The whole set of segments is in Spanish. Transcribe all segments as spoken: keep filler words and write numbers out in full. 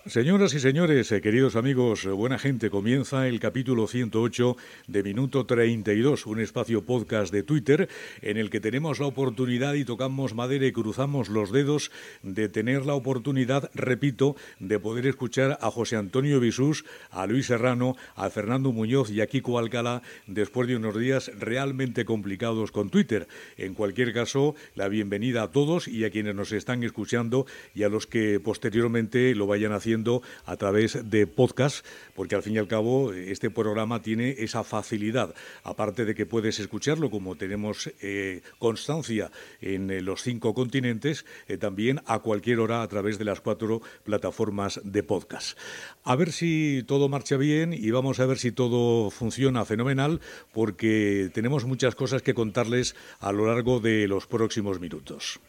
Señoras y señores, eh, queridos amigos, eh, buena gente, comienza el capítulo ciento ocho de Minuto treinta y dos, un espacio podcast de Twitter en el que tenemos la oportunidad y tocamos madera y cruzamos los dedos de tener la oportunidad, repito, de poder escuchar a José Antonio Bisús, a Luis Serrano, a Fernando Muñoz y a Kiko Alcalá después de unos días realmente complicados con Twitter. En cualquier caso, la bienvenida a todos y a quienes nos están escuchando y a los que posteriormente lo vayan haciendo a través de podcast, porque al fin y al cabo este programa tiene esa facilidad, aparte de que puedes escucharlo como tenemos eh, constancia en eh, los cinco continentes, eh, también a cualquier hora a través de las cuatro plataformas de podcast. A ver si todo marcha bien y vamos a ver si todo funciona fenomenal, porque tenemos muchas cosas que contarles a lo largo de los próximos minutos.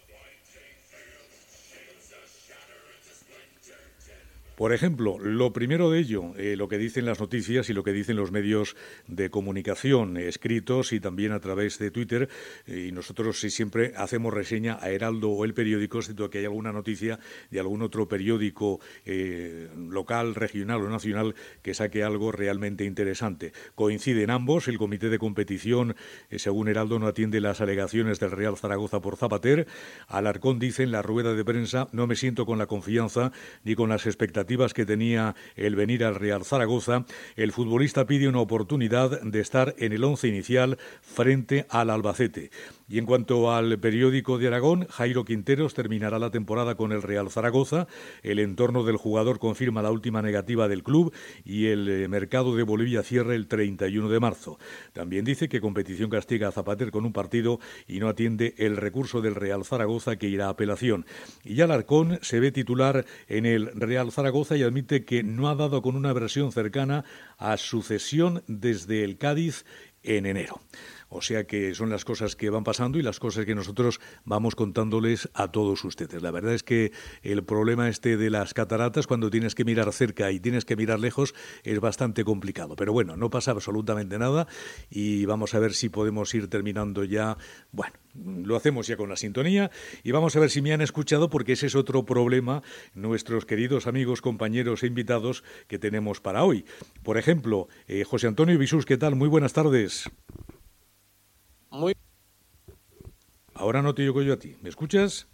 Por ejemplo, lo primero de ello, eh, lo que dicen las noticias y lo que dicen los medios de comunicación eh, escritos y también a través de Twitter, eh, y nosotros sí, siempre hacemos reseña a Heraldo o El Periódico, excepto que hay alguna noticia de algún otro periódico eh, local, regional o nacional que saque algo realmente interesante. Coinciden ambos, el comité de competición, eh, según Heraldo, no atiende las alegaciones del Real Zaragoza por Zapater. Alarcón dice en la rueda de prensa: no me siento con la confianza ni con las expectativas que tenía el venir al Real Zaragoza. El futbolista pide una oportunidad de estar en el once inicial frente al Albacete. Y en cuanto al periódico de Aragón, Jairo Quinteros terminará la temporada con el Real Zaragoza. El entorno del jugador confirma la última negativa del club y el mercado de Bolivia cierra el treinta y uno de marzo. También dice que competición castiga a Zapater con un partido y no atiende el recurso del Real Zaragoza, que irá a apelación. Y Alarcón se ve titular en el Real Zaragoza y admite que no ha dado con una versión cercana a su cesión desde el Cádiz en enero. O sea que son las cosas que van pasando y las cosas que nosotros vamos contándoles a todos ustedes. La verdad es que el problema este de las cataratas, cuando tienes que mirar cerca y tienes que mirar lejos, es bastante complicado. Pero bueno, no pasa absolutamente nada y vamos a ver si podemos ir terminando ya. Bueno, lo hacemos ya con la sintonía y vamos a ver si me han escuchado, porque ese es otro problema, nuestros queridos amigos, compañeros e invitados que tenemos para hoy. Por ejemplo, eh, José Antonio Bisús, ¿qué tal? Muy buenas tardes. Muy. Ahora no te oigo yo a ti. ¿Me escuchas?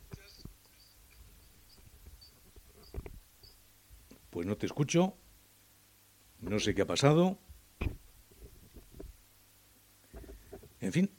Pues no te escucho. No sé qué ha pasado. En fin.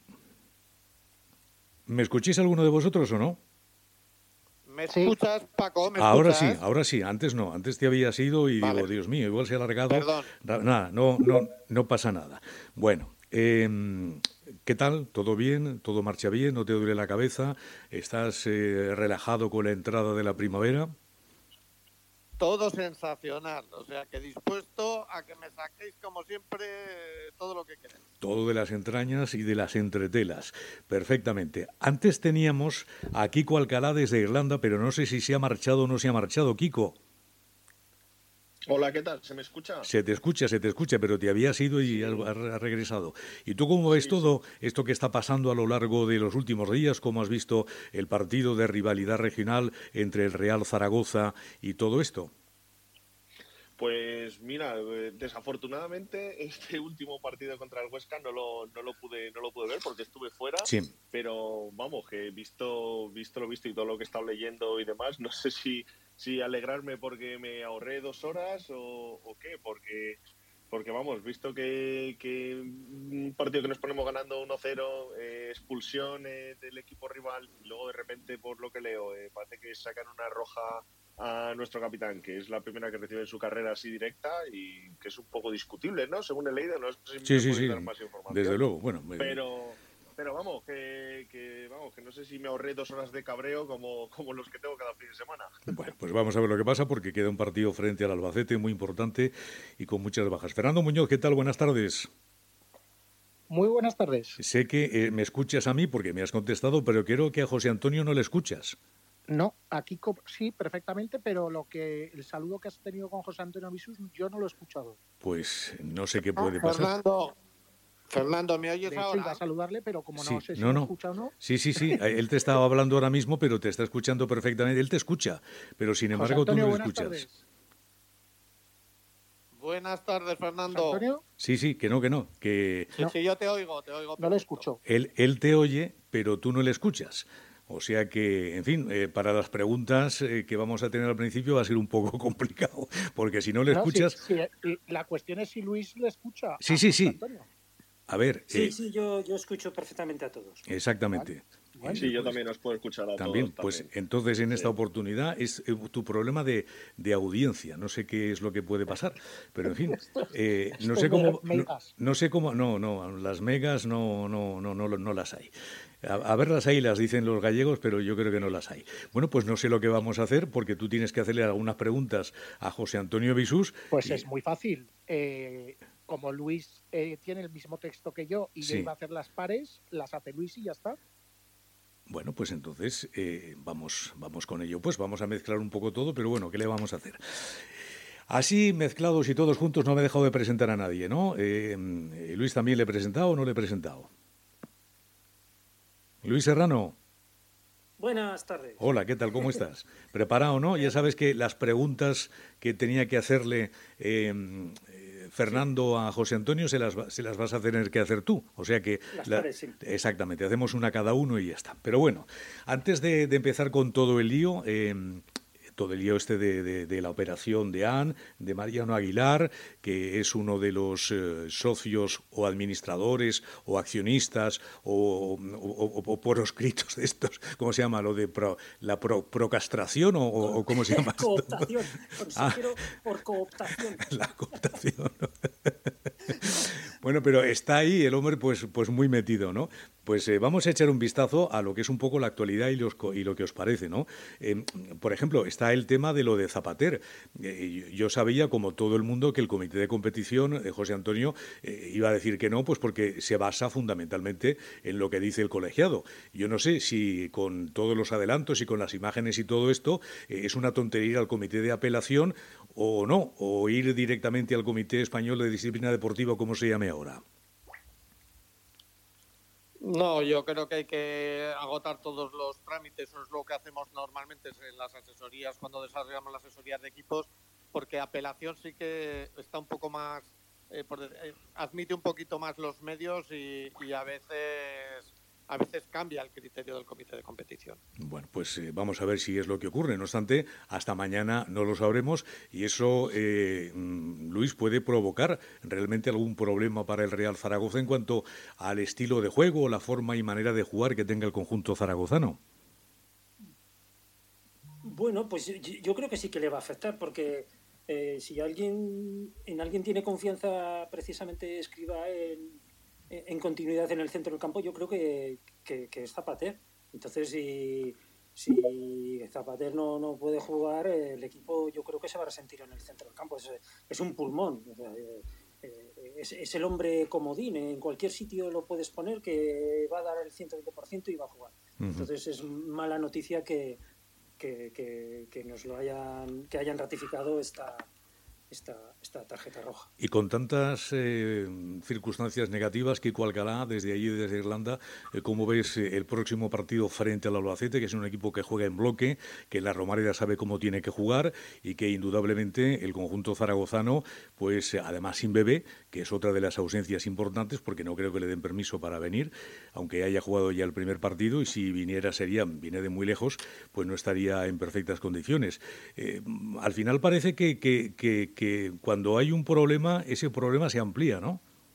¿Me escucháis alguno de vosotros o no? ¿Me escuchas, Paco? ¿Me ahora escuchas? sí, ahora sí. Antes no. Antes te habías ido y Vale. digo, Dios mío, igual se ha alargado. Perdón. Nada, no, no, no pasa nada. Bueno, eh, ¿qué tal? ¿Todo bien? ¿Todo marcha bien? ¿No te duele la cabeza? ¿Estás eh, relajado con la entrada de la primavera? Todo sensacional. O sea, que dispuesto a que me saquéis, como siempre, todo lo que queráis. Todo de las entrañas y de las entretelas. Perfectamente. Antes teníamos a Kiko Alcalá desde Irlanda, pero no sé si se ha marchado o no se ha marchado. Kiko. Hola, ¿qué tal? ¿Se me escucha? Se te escucha, se te escucha, pero te habías ido y has regresado. ¿Y tú cómo ves sí, todo sí. esto que está pasando a lo largo de los últimos días? ¿Cómo has visto el partido de rivalidad regional entre el Real Zaragoza y todo esto? Pues mira, desafortunadamente este último partido contra el Huesca no lo, no lo pude no lo pude ver porque estuve fuera, sí. Pero vamos, que visto visto lo visto y todo lo que he estado leyendo y demás, no sé si, si alegrarme porque me ahorré dos horas o, o qué, porque porque vamos, visto que, que un partido que nos ponemos ganando uno cero, eh, expulsión eh, del equipo rival y luego de repente, por lo que leo, eh, parece que sacan una roja a nuestro capitán, que es la primera que recibe en su carrera así directa y que es un poco discutible, ¿no? Según he leído, no sé si sí, me sí, podéis sí. dar más información. Desde luego, bueno. Me... Pero, pero vamos, que, que vamos, que no sé si me ahorré dos horas de cabreo como, como los que tengo cada fin de semana. Bueno, pues vamos a ver lo que pasa, porque queda un partido frente al Albacete muy importante y con muchas bajas. Fernando Muñoz, ¿qué tal? Buenas tardes. Muy buenas tardes. Sé que eh, me escuchas a mí porque me has contestado, pero creo que a José Antonio no le escuchas. No, aquí sí, perfectamente, pero lo que el saludo que has tenido con José Antonio Bisús, yo no lo he escuchado. Pues no sé qué puede ah, pasar. Fernando, Fernando, ¿me oyes de hecho, ahora? Iba a saludarle, pero como sí, no sé si no, me no. escucha o no. Sí, sí, sí. Él te estaba hablando ahora mismo, pero te está escuchando perfectamente. Él te escucha, pero sin embargo José Antonio, tú no le buenas escuchas. Tardes. Buenas tardes, Fernando. ¿Antonio? Sí, sí, que no, que no, que Sí, sí, yo te oigo, te oigo. No le perfecto. escucho. él, él te oye, pero tú no le escuchas. O sea que, en fin, eh, para las preguntas eh, que vamos a tener al principio va a ser un poco complicado, porque si no le No, sí, escuchas... sí, eh, la cuestión es si Luis le escucha Sí, a sí, José sí. Antonio. A ver, Sí, eh, sí, yo, yo escucho perfectamente a todos. exactamente. Bueno, Eh, Sí, yo pues, también os puedo escuchar a También, todos. pues También. entonces en esta Sí. oportunidad es eh, tu problema de, de audiencia. No sé qué es lo que puede pasar, pero en fin, eh, no esto sé es de cómo, las no, megas. no sé cómo, no, no, las megas no, no, no, no, no las hay. A, a ver, las hay, las dicen los gallegos, pero yo creo que no las hay. Bueno, pues no sé lo que vamos a hacer porque tú tienes que hacerle algunas preguntas a José Antonio Bisús. Pues y- es muy fácil. Eh, como Luis eh, tiene el mismo texto que yo y yo Sí. iba a hacer las pares, las hace Luis y ya está. Bueno, pues entonces eh, vamos, vamos con ello. Pues vamos a mezclar un poco todo, pero bueno, ¿qué le vamos a hacer? Así, mezclados y todos juntos, no me he dejado de presentar a nadie, ¿no? Eh, eh, Luis también le he presentado o no le he presentado. Luis Serrano, Buenas tardes. hola, ¿qué tal? ¿Cómo estás? ¿Preparado, no? Ya sabes que las preguntas que tenía que hacerle eh, eh, Fernando a José Antonio se las, va- se las vas a tener que hacer tú. O sea que... Las la- pares, sí. exactamente, hacemos una cada uno y ya está. Pero bueno, antes de, de empezar con todo el lío... eh, todo el lío este de, de- de la operación de A N, de Mariano Aguilar, que es uno de los eh, socios o administradores o accionistas o, o, o- o proscritos de estos, ¿cómo se llama? Lo de pro- la pro- procastración o, o- o ¿cómo se llama esto? Cooptación. Por, Ah. quiero, por cooptación. La cooptación, ¿no? Bueno, pero está ahí el hombre pues, pues muy metido, ¿no? Pues eh, vamos a echar un vistazo a lo que es un poco la actualidad y, los, co- y lo que os parece, ¿no? Eh, por ejemplo, está el tema de lo de Zapater. Eh, yo yo sabía, como todo el mundo, que el comité de competición, eh, José Antonio, eh, iba a decir que no, pues porque se basa fundamentalmente en lo que dice el colegiado. Yo no sé si con todos los adelantos y con las imágenes y todo esto eh, es una tontería ir al comité de apelación o no, o ir directamente al Comité Español de Disciplina Deportiva, como se llame ahora. No, yo creo que hay que agotar todos los trámites, eso es lo que hacemos normalmente en las asesorías, cuando desarrollamos las asesorías de equipos, porque apelación sí que está un poco más, eh, por, eh, admite un poquito más los medios y, y a veces a veces cambia el criterio del comité de competición. Bueno, pues eh, vamos a ver si es lo que ocurre. No obstante, hasta mañana no lo sabremos y eso, eh, Luis, puede provocar realmente algún problema para el Real Zaragoza en cuanto al estilo de juego, la forma y manera de jugar que tenga el conjunto zaragozano. Bueno, pues yo, yo creo que sí que le va a afectar, porque eh, si alguien en alguien tiene confianza, precisamente Escribá en, en continuidad en el centro del campo, yo creo que, que, que es Zapater. Entonces, si, si Zapater no, no puede jugar, el equipo yo creo que se va a resentir en el centro del campo. Es, es un pulmón. O sea, eh, es, es el hombre comodín. En cualquier sitio lo puedes poner que va a dar el ciento veinte por ciento y va a jugar. Uh-huh. Entonces, es mala noticia que, que, que, que nos lo hayan, que hayan ratificado esta... Esta, esta tarjeta roja. Y con tantas eh, circunstancias negativas, Kiko Alcalá, desde allí, desde Irlanda, eh, ¿cómo ves eh, el próximo partido frente al Albacete, que es un equipo que juega en bloque, que la Romareda sabe cómo tiene que jugar y que indudablemente el conjunto zaragozano, pues además sin Bebé, que es otra de las ausencias importantes, porque no creo que le den permiso para venir, aunque haya jugado ya el primer partido, y si viniera sería, viene de muy lejos, pues no estaría en perfectas condiciones. Eh, al final parece que, que, que que cuando hay un problema, ese problema se amplía, ¿no?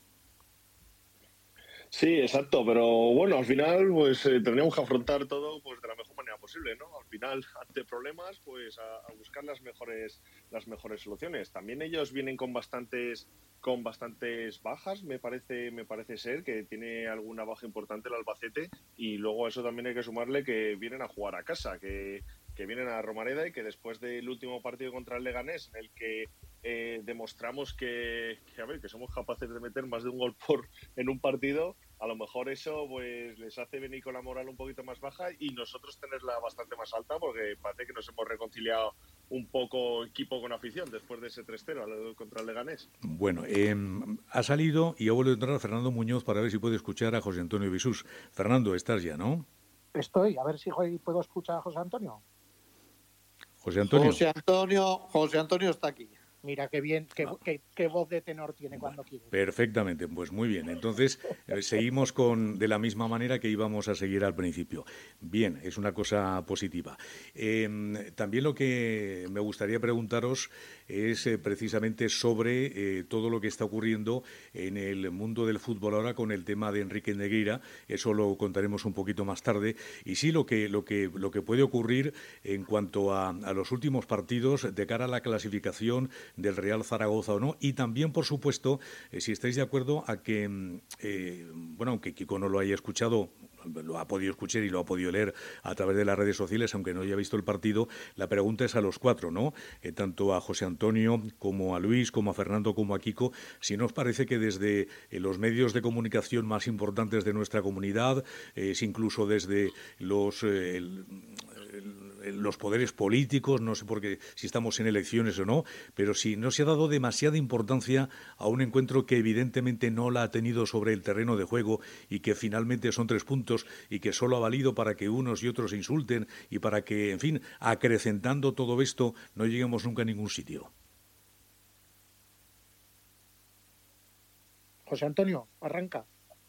Sí, exacto, pero bueno, al final pues eh, tendríamos que afrontar todo pues de la mejor manera posible, ¿no? Al final, ante problemas, pues a, a buscar las mejores las mejores soluciones. También ellos vienen con bastantes con bastantes bajas, me parece me parece ser que tiene alguna baja importante el Albacete, y luego a eso también hay que sumarle que vienen a jugar a casa, que que vienen a Romareda y que después del último partido contra el Leganés, en el que eh, demostramos que, que, a ver, que somos capaces de meter más de un gol por en un partido, a lo mejor eso pues les hace venir con la moral un poquito más baja y nosotros tenerla bastante más alta, porque parece que nos hemos reconciliado un poco equipo con afición después de ese tres cero contra el Leganés. Bueno, eh, ha salido y ha vuelto a entrar Fernando Muñoz para ver si puede escuchar a José Antonio Bisús. Fernando, estás ya, ¿no? Estoy, a ver si puedo escuchar a José Antonio. José Antonio. José Antonio, José Antonio está aquí. Mira qué bien, qué, ah. qué, qué voz de tenor tiene bueno, cuando quiere. Perfectamente, pues muy bien. Entonces, eh, seguimos con de la misma manera que íbamos a seguir al principio. Bien, es una cosa positiva. Eh, también lo que me gustaría preguntaros es eh, precisamente sobre eh, todo lo que está ocurriendo en el mundo del fútbol ahora con el tema de Enrique Negreira. Eso lo contaremos un poquito más tarde. Y sí, lo que, lo que, lo que puede ocurrir en cuanto a, a los últimos partidos de cara a la clasificación del Real Zaragoza o no, y también, por supuesto, eh, si estáis de acuerdo a que, eh, bueno, aunque Kiko no lo haya escuchado, lo ha podido escuchar y lo ha podido leer a través de las redes sociales, aunque no haya visto el partido, la pregunta es a los cuatro, ¿no? Eh, tanto a José Antonio, como a Luis, como a Fernando, como a Kiko, si nos parece que desde eh, los medios de comunicación más importantes de nuestra comunidad, eh, incluso desde los... Eh, el, los poderes políticos, no sé por qué, si estamos en elecciones o no, pero si no se ha dado demasiada importancia a un encuentro que evidentemente no la ha tenido sobre el terreno de juego y que finalmente son tres puntos y que solo ha valido para que unos y otros se insulten y para que, en fin, acrecentando todo esto, no lleguemos nunca a ningún sitio. José Antonio, arranca.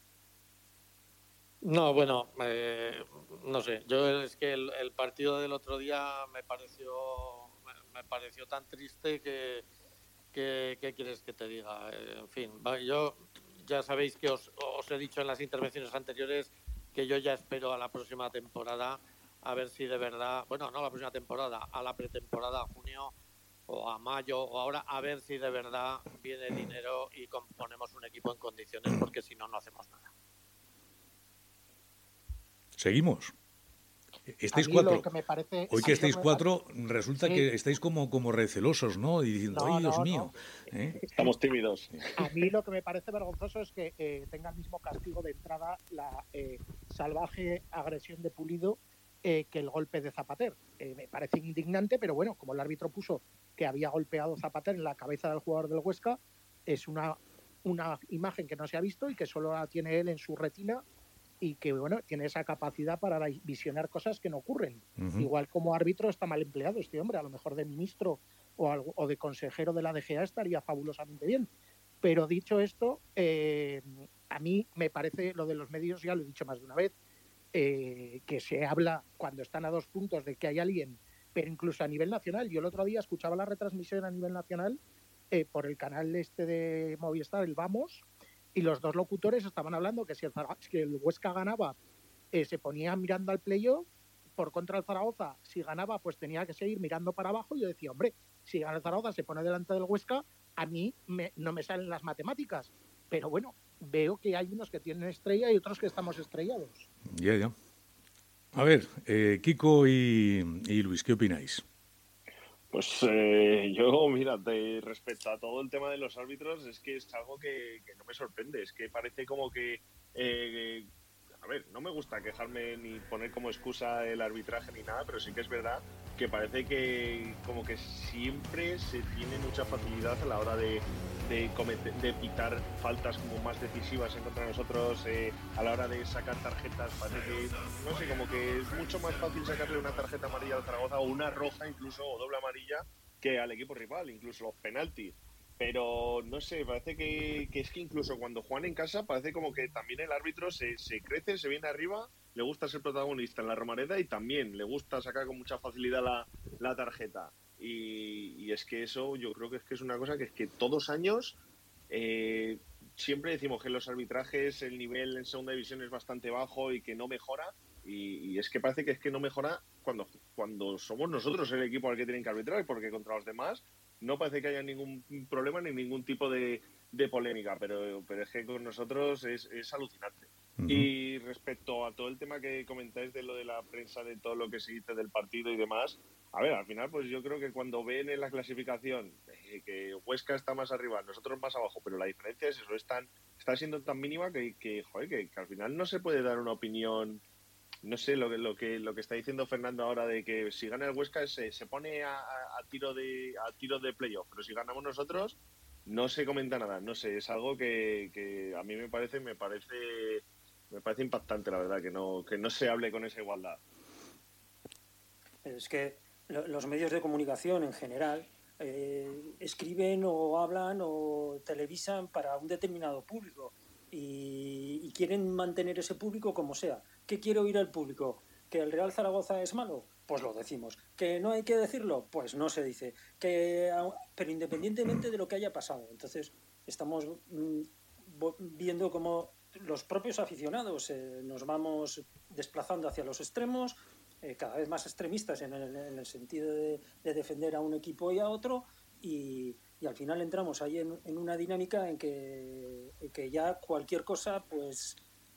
No, bueno, eh, no sé. Yo es que el, el partido del otro día me pareció me, me pareció tan triste que, que ¿qué quieres que te diga? Eh, en fin, yo ya sabéis que os, os he dicho en las intervenciones anteriores que yo ya espero a la próxima temporada a ver si de verdad, bueno, no a la próxima temporada, a la pretemporada, a junio o a mayo o ahora, a ver si de verdad viene dinero y componemos un equipo en condiciones, porque si no, no hacemos nada. Seguimos. Estáis cuatro. Que me parece, Hoy que estáis que cuatro, me... resulta sí. que estáis como, como recelosos, ¿no? Y diciendo, no, ¡ay, Dios no, mío! No. ¿Eh? Estamos tímidos. A mí lo que me parece vergonzoso es que eh, tenga el mismo castigo de entrada la eh, salvaje agresión de Pulido eh, que el golpe de Zapater. Eh, me parece indignante, pero bueno, como el árbitro puso que había golpeado Zapater en la cabeza del jugador del Huesca, es una, una imagen que no se ha visto y que solo la tiene él en su retina, y que, bueno, tiene esa capacidad para visionar cosas que no ocurren. Uh-huh. Igual como árbitro está mal empleado este hombre, a lo mejor de ministro o, algo, o de consejero de la D G A estaría fabulosamente bien. Pero dicho esto, eh, a mí me parece, lo de los medios, ya lo he dicho más de una vez, eh, que se habla cuando están a dos puntos de que hay alguien, pero incluso a nivel nacional. Yo el otro día escuchaba la retransmisión a nivel nacional eh, por el canal este de Movistar, el Vamos, y los dos locutores estaban hablando que si el, Zara- que el Huesca ganaba, eh, se ponía mirando al playoff, por contra el Zaragoza, si ganaba, pues tenía que seguir mirando para abajo. Y yo decía, hombre, si gana el Zaragoza, se pone delante del Huesca, a mí me, no me salen las matemáticas. Pero bueno, veo que hay unos que tienen estrella y otros que estamos estrellados. Ya, yeah, ya. Yeah. A ver, eh, Kiko y, y Luis, ¿qué opináis? Pues eh, yo, mira, de, respecto a todo el tema de los árbitros, es que es algo que, que no me sorprende. Es que parece como que... Eh, a ver, no me gusta quejarme ni poner como excusa el arbitraje ni nada, pero sí que es verdad que parece que como que siempre se tiene mucha facilidad a la hora de, de, cometer, de pitar faltas como más decisivas en contra de nosotros, eh, a la hora de sacar tarjetas. Parece que, no sé, como que es mucho más fácil sacarle una tarjeta amarilla al Zaragoza o una roja incluso, o doble amarilla, que al equipo rival, incluso los penaltis. Pero no sé, parece que, que es que incluso cuando juegan en casa parece como que también el árbitro se, se crece, se viene arriba, le gusta ser protagonista en la Romareda y también le gusta sacar con mucha facilidad la, la tarjeta. Y, y es que eso yo creo que es que es una cosa que es que todos años eh, siempre decimos que en los arbitrajes el nivel en segunda división es bastante bajo y que no mejora. Y, y es que parece que es que no mejora cuando, cuando somos nosotros el equipo al que tienen que arbitrar, porque contra los demás no parece que haya ningún problema ni ningún tipo de, de polémica, pero, pero es que con nosotros es, es alucinante. Uh-huh. Y respecto a todo el tema que comentáis de lo de la prensa, de todo lo que se dice del partido y demás, a ver, al final pues yo creo que cuando ven en la clasificación eh, que Huesca está más arriba, nosotros más abajo, pero la diferencia es eso, es tan, está siendo tan mínima que, que, joder, que, que al final no se puede dar una opinión. No sé, lo que, lo que lo que está diciendo Fernando ahora de que si gana el Huesca se, se pone a, a, a tiro de a tiro de playoff, pero si ganamos nosotros no se comenta nada. No sé, es algo que, que a mí me parece me parece me parece impactante, la verdad, que no que no se hable con esa igualdad. Es que los medios de comunicación en general eh, escriben o hablan o televisan para un determinado público y, y quieren mantener ese público como sea. ¿Qué quiere oír el público? ¿Que el Real Zaragoza es malo? Pues lo decimos. ¿Que no hay que decirlo? Pues no se dice. Que, pero independientemente de lo que haya pasado. Entonces estamos mmm, viendo cómo los propios aficionados eh, nos vamos desplazando hacia los extremos, eh, cada vez más extremistas en el, en el sentido de, de defender a un equipo y a otro, y, y al final entramos ahí en, en una dinámica en que, en que ya cualquier cosa, pues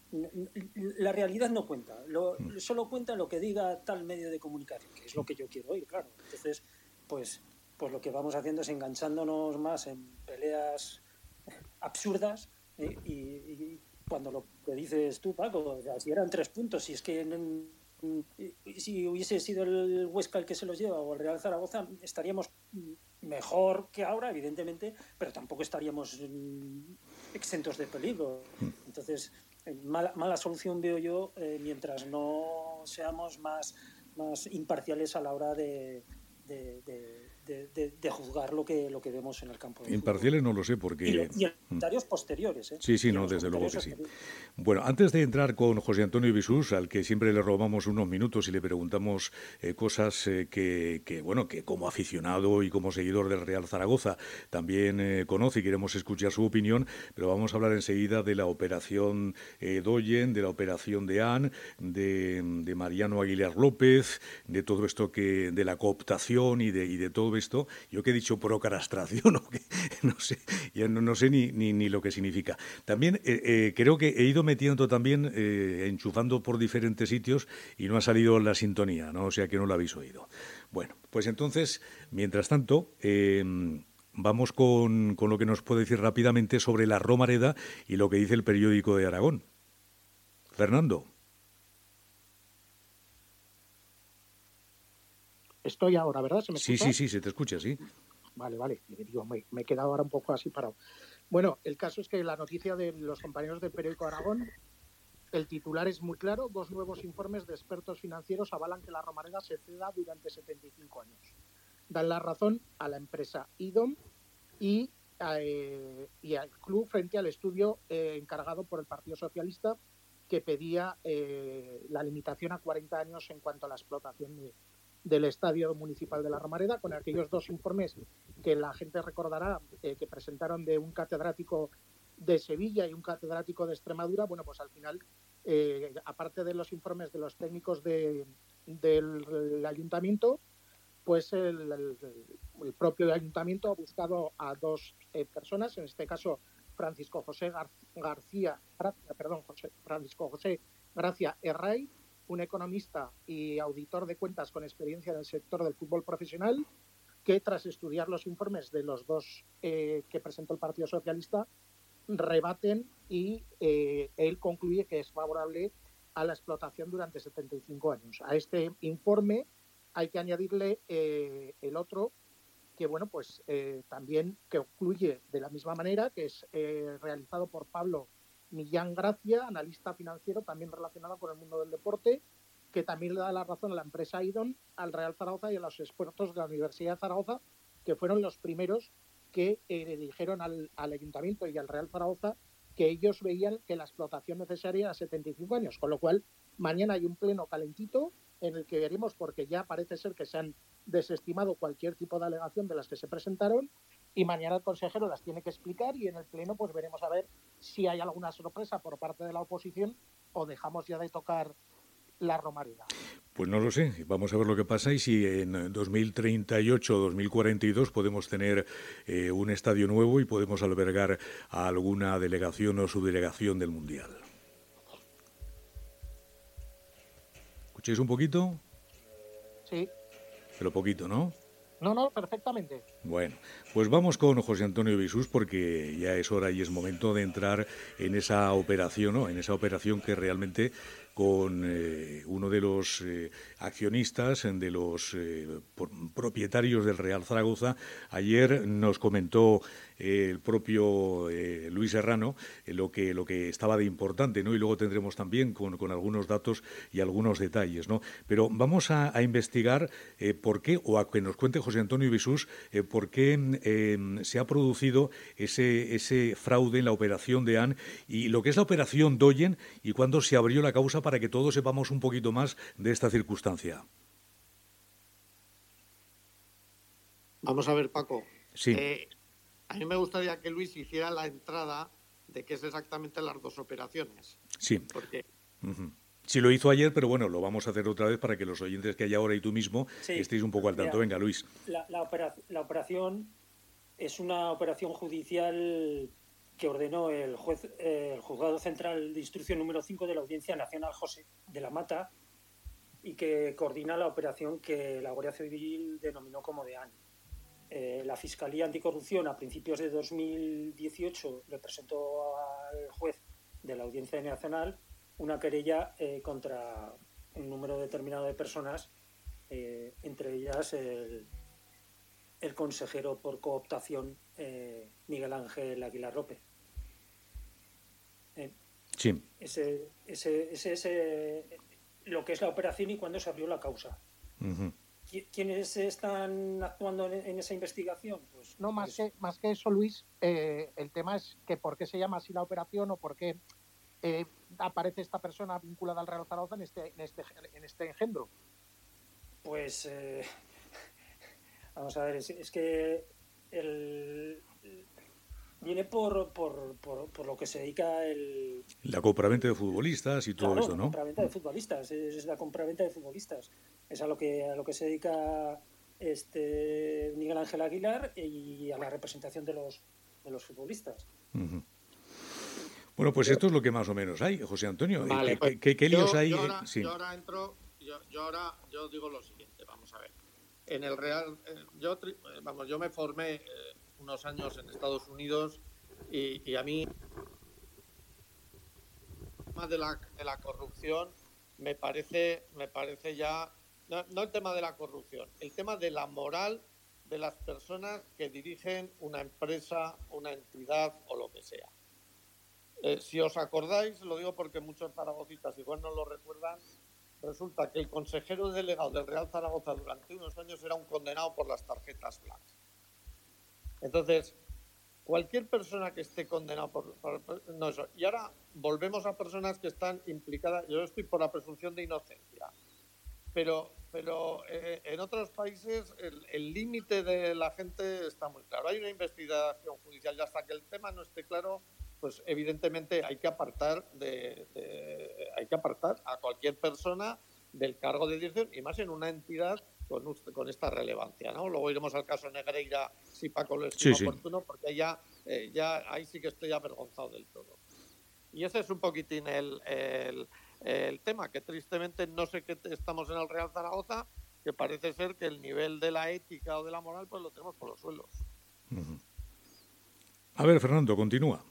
la realidad no cuenta, lo, solo cuenta lo que diga tal medio de comunicación, que es lo que yo quiero oír, claro. Entonces, pues, pues lo que vamos haciendo es enganchándonos más en peleas absurdas, ¿eh? y, y cuando lo que dices tú, Paco, o sea, si eran tres puntos, si es que en, si hubiese sido el Huesca el que se los lleva o el Real Zaragoza, estaríamos mejor que ahora, evidentemente, pero tampoco estaríamos exentos de peligro. Entonces, mala, mala solución veo yo, eh, mientras no seamos más, más imparciales a la hora de, de, de, de, de, de juzgar lo que, lo que vemos en el campo. Imparciales no lo sé, porque... Y, lo, y en comentarios posteriores, ¿eh? Sí, sí, no, desde luego que sí. Bueno, antes de entrar con José Antonio Bisús, al que siempre le robamos unos minutos y le preguntamos eh, cosas eh, que, que, bueno, que como aficionado y como seguidor del Real Zaragoza también eh, conoce y queremos escuchar su opinión, pero vamos a hablar enseguida de la operación eh, Doyen, de la operación de Ann, de, de Mariano Aguilar López, de todo esto que, de la cooptación y de, y de todo esto. Yo que he dicho procrastración, o que, no sé, ya no, no sé ni, ni, ni lo que significa. También eh, eh, creo que he ido metiendo también, eh, enchufando por diferentes sitios y no ha salido la sintonía, ¿no? O sea que no lo habéis oído. Bueno, pues entonces, mientras tanto, eh, vamos con, con lo que nos puede decir rápidamente sobre la Romareda y lo que dice el periódico de Aragón. Fernando. Estoy ahora, ¿verdad? ¿Se me escucha? Sí, sí, sí, se te escucha, sí. Vale, vale. Digo, me, me he quedado ahora un poco así parado. Bueno, el caso es que la noticia de los compañeros del periódico Aragón, el titular es muy claro: dos nuevos informes de expertos financieros avalan que la Romareda se ceda durante setenta y cinco años. Dan la razón a la empresa Idom y, eh, y al club frente al estudio eh, encargado por el Partido Socialista, que pedía eh, la limitación a cuarenta años en cuanto a la explotación de del Estadio Municipal de la Romareda, con aquellos dos informes que la gente recordará, eh, que presentaron de un catedrático de Sevilla y un catedrático de Extremadura. Bueno, pues al final, eh, aparte de los informes de los técnicos de, del, del ayuntamiento, pues el, el, el propio ayuntamiento ha buscado a dos eh, personas, en este caso Francisco José Gar- García, Gracia, perdón, José, Francisco José Gracia Herray, un economista y auditor de cuentas con experiencia en el sector del fútbol profesional, que tras estudiar los informes de los dos eh, que presentó el Partido Socialista, rebaten y eh, él concluye que es favorable a la explotación durante setenta y cinco años. A este informe hay que añadirle eh, el otro, que bueno, pues eh, también que concluye de la misma manera, que es eh, realizado por Pablo Millán Gracia, analista financiero también relacionado con el mundo del deporte, que también le da la razón a la empresa Idom, al Real Zaragoza y a los expertos de la Universidad de Zaragoza, que fueron los primeros que eh, dijeron al, al Ayuntamiento y al Real Zaragoza que ellos veían que la explotación necesaria era setenta y cinco años, con lo cual mañana hay un pleno calentito en el que veremos, porque ya parece ser que se han desestimado cualquier tipo de alegación de las que se presentaron, y mañana el consejero las tiene que explicar, y en el pleno pues veremos a ver si hay alguna sorpresa por parte de la oposición o dejamos ya de tocar la Romareda. Pues no lo sé, vamos a ver lo que pasa y si en dos mil treinta y ocho o dos mil cuarenta y dos podemos tener eh, un estadio nuevo y podemos albergar a alguna delegación o subdelegación del Mundial. ¿Escucháis un poquito? Sí. Pero poquito, ¿no? No, no, perfectamente. Bueno, pues vamos con José Antonio Bisús, porque ya es hora y es momento de entrar en esa operación, ¿no? En esa operación que realmente con eh, uno de los eh, accionistas, de los eh, por, propietarios del Real Zaragoza. Ayer nos comentó eh, el propio eh, Luis Serrano eh, lo que lo que estaba de importante, ¿no? Y luego tendremos también con, con algunos datos y algunos detalles, ¿no? Pero vamos a, a investigar eh, por qué, o a que nos cuente José Antonio Bisús, eh, por qué eh, se ha producido ese, ese fraude en la operación de A N y lo que es la operación Doyen y cuándo se abrió la causa, para que todos sepamos un poquito más de esta circunstancia. Vamos a ver, Paco. Sí. Eh, a mí me gustaría que Luis hiciera la entrada de qué es exactamente las dos operaciones. Sí. Porque... Uh-huh. Sí, lo hizo ayer, pero bueno, lo vamos a hacer otra vez para que los oyentes que hay ahora y tú mismo sí. estéis un poco al tanto. Venga, Luis. La, la, opera, la operación es una operación judicial que ordenó el juez, eh, el Juzgado Central de Instrucción número cinco de la Audiencia Nacional José de la Mata, y que coordina la operación que la Guardia Civil denominó como de A N. Eh, la Fiscalía Anticorrupción a principios de dos mil dieciocho le presentó al juez de la Audiencia Nacional una querella eh, contra un número determinado de personas, eh, entre ellas el, el consejero por cooptación eh, Miguel Ángel Aguilar López. Eh, sí. Ese, ese, ese, ese, lo que es la operación y cuándo se abrió la causa. Uh-huh. ¿Quiénes están actuando en, en esa investigación? Pues, no, más, pues... que, más que eso, Luis, eh, el tema es que por qué se llama así la operación o por qué eh, aparece esta persona vinculada al Real Zaragoza en este, en este, en este engendro. Pues, eh, vamos a ver, es, es que el... el viene por, por, por, por lo que se dedica el... La compraventa de futbolistas y todo claro, eso, ¿no? La compraventa de futbolistas, es, es la compraventa de futbolistas. Es a lo que, a lo que se dedica este Miguel Ángel Aguilar y a la representación de los, de los futbolistas. Uh-huh. Bueno, pues esto es lo que más o menos hay, José Antonio. Vale, ¿Qué, pues qué, qué líos yo, hay? Yo ahora, sí. yo ahora entro, yo, yo ahora yo digo lo siguiente, vamos a ver. En el Real, eh, yo, vamos, yo me formé eh, unos años en Estados Unidos. Y, y a mí el tema de la, de la corrupción me parece me parece ya no, no el tema de la corrupción, el tema de la moral de las personas que dirigen una empresa, una entidad o lo que sea. Eh, si os acordáis, lo digo porque muchos zaragocistas igual no lo recuerdan, resulta que el consejero delegado del Real Zaragoza durante unos años era un condenado por las tarjetas black. Entonces, cualquier persona que esté condenada por, por, por... No, eso. Y ahora volvemos a personas que están implicadas... Yo estoy por la presunción de inocencia. Pero, pero eh, en otros países el límite de la gente está muy claro. Hay una investigación judicial y hasta que el tema no esté claro, pues evidentemente hay que apartar, de, de, hay que apartar a cualquier persona del cargo de dirección, y más en una entidad Con, con esta relevancia, ¿no? Luego iremos al caso Negreira, si Paco lo estima sí, oportuno, sí. Porque ya, eh, ya ahí sí que estoy avergonzado del todo. Y ese es un poquitín el, el, el tema, que tristemente no sé qué estamos en el Real Zaragoza, que parece ser que el nivel de la ética o de la moral pues lo tenemos por los suelos. Uh-huh. A ver, Fernando, continúa.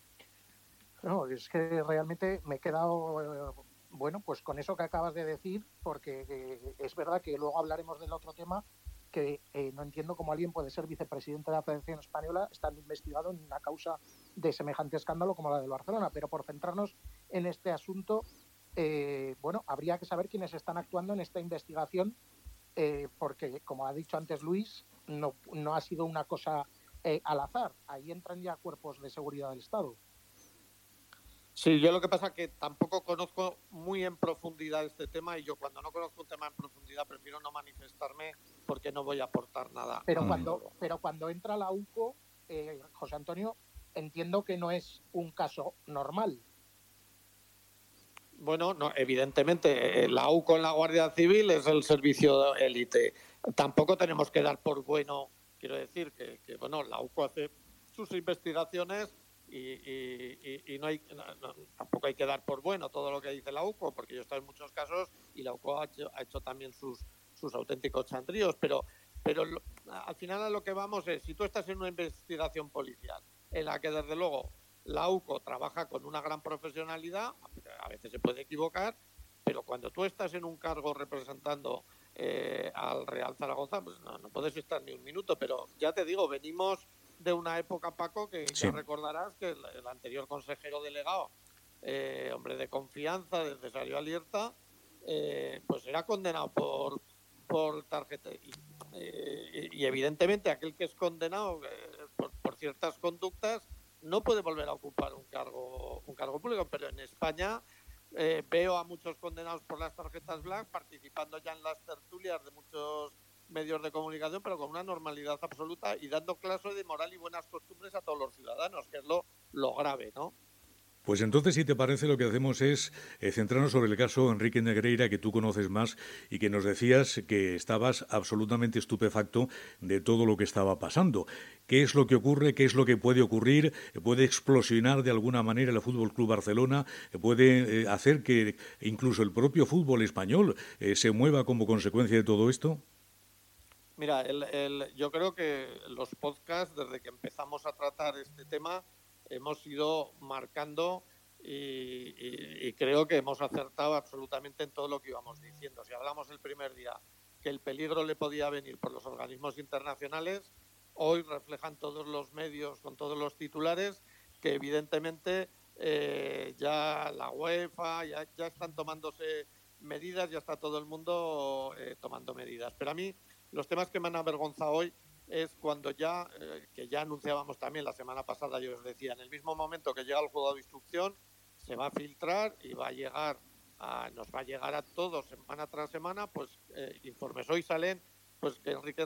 No, es que realmente me he quedado... Eh, Bueno, pues con eso que acabas de decir, porque eh, es verdad que luego hablaremos del otro tema, que eh, no entiendo cómo alguien puede ser vicepresidente de la Federación Española estando investigado en una causa de semejante escándalo como la del Barcelona. Pero por centrarnos en este asunto, eh, bueno, habría que saber quiénes están actuando en esta investigación, eh, porque, como ha dicho antes Luis, no, no ha sido una cosa eh, al azar. Ahí entran ya cuerpos de seguridad del Estado. Sí, yo lo que pasa es que tampoco conozco muy en profundidad este tema, y yo cuando no conozco un tema en profundidad prefiero no manifestarme porque no voy a aportar nada. Pero cuando, pero cuando entra la U C O, eh, José Antonio, entiendo que no es un caso normal. Bueno, no, evidentemente la U C O en la Guardia Civil es el servicio de élite. Tampoco tenemos que dar por bueno, quiero decir que, que bueno, la U C O hace sus investigaciones. Y, y, y no hay no, no, tampoco hay que dar por bueno todo lo que dice la U C O, porque yo he estado en muchos casos y la U C O ha hecho, ha hecho también sus, sus auténticos chantríos, pero, pero lo, al final a lo que vamos es, si tú estás en una investigación policial en la que desde luego la U C O trabaja con una gran profesionalidad, a veces se puede equivocar, pero cuando tú estás en un cargo representando eh, al Real Zaragoza, pues no, no puedes estar ni un minuto, pero ya te digo, venimos de una época, Paco, que sí. ya recordarás que el, el anterior consejero delegado, eh, hombre de confianza de Cesario Alierta, eh, pues era condenado por, por tarjeta. Y, eh, y evidentemente aquel que es condenado eh, por, por ciertas conductas no puede volver a ocupar un cargo, un cargo público, pero en España eh, veo a muchos condenados por las tarjetas black participando ya en las tertulias de muchos medios de comunicación, pero con una normalidad absoluta y dando clase de moral y buenas costumbres a todos los ciudadanos, que es lo, lo grave, ¿no? Pues entonces, si te parece, lo que hacemos es eh, centrarnos sobre el caso Enrique Negreira, que tú conoces más y que nos decías que estabas absolutamente estupefacto de todo lo que estaba pasando. ¿Qué es lo que ocurre? ¿Qué es lo que puede ocurrir? ¿Puede explosionar de alguna manera el F C Barcelona? ¿Puede eh, hacer que incluso el propio fútbol español eh, se mueva como consecuencia de todo esto? Mira, el, el, yo creo que los podcasts, desde que empezamos a tratar este tema, hemos ido marcando y, y, y creo que hemos acertado absolutamente en todo lo que íbamos diciendo. Si hablamos el primer día que el peligro le podía venir por los organismos internacionales, hoy reflejan todos los medios con todos los titulares que evidentemente eh, ya la UEFA, ya, ya están tomándose medidas, ya está todo el mundo eh, tomando medidas. Pero a mí los temas que me han avergonzado hoy es cuando ya, eh, que ya anunciábamos también la semana pasada, yo os decía, en el mismo momento que llega el juzgado de instrucción, se va a filtrar y va a llegar a, nos va a llegar a todos semana tras semana, pues eh, informes hoy salen, pues que Enrique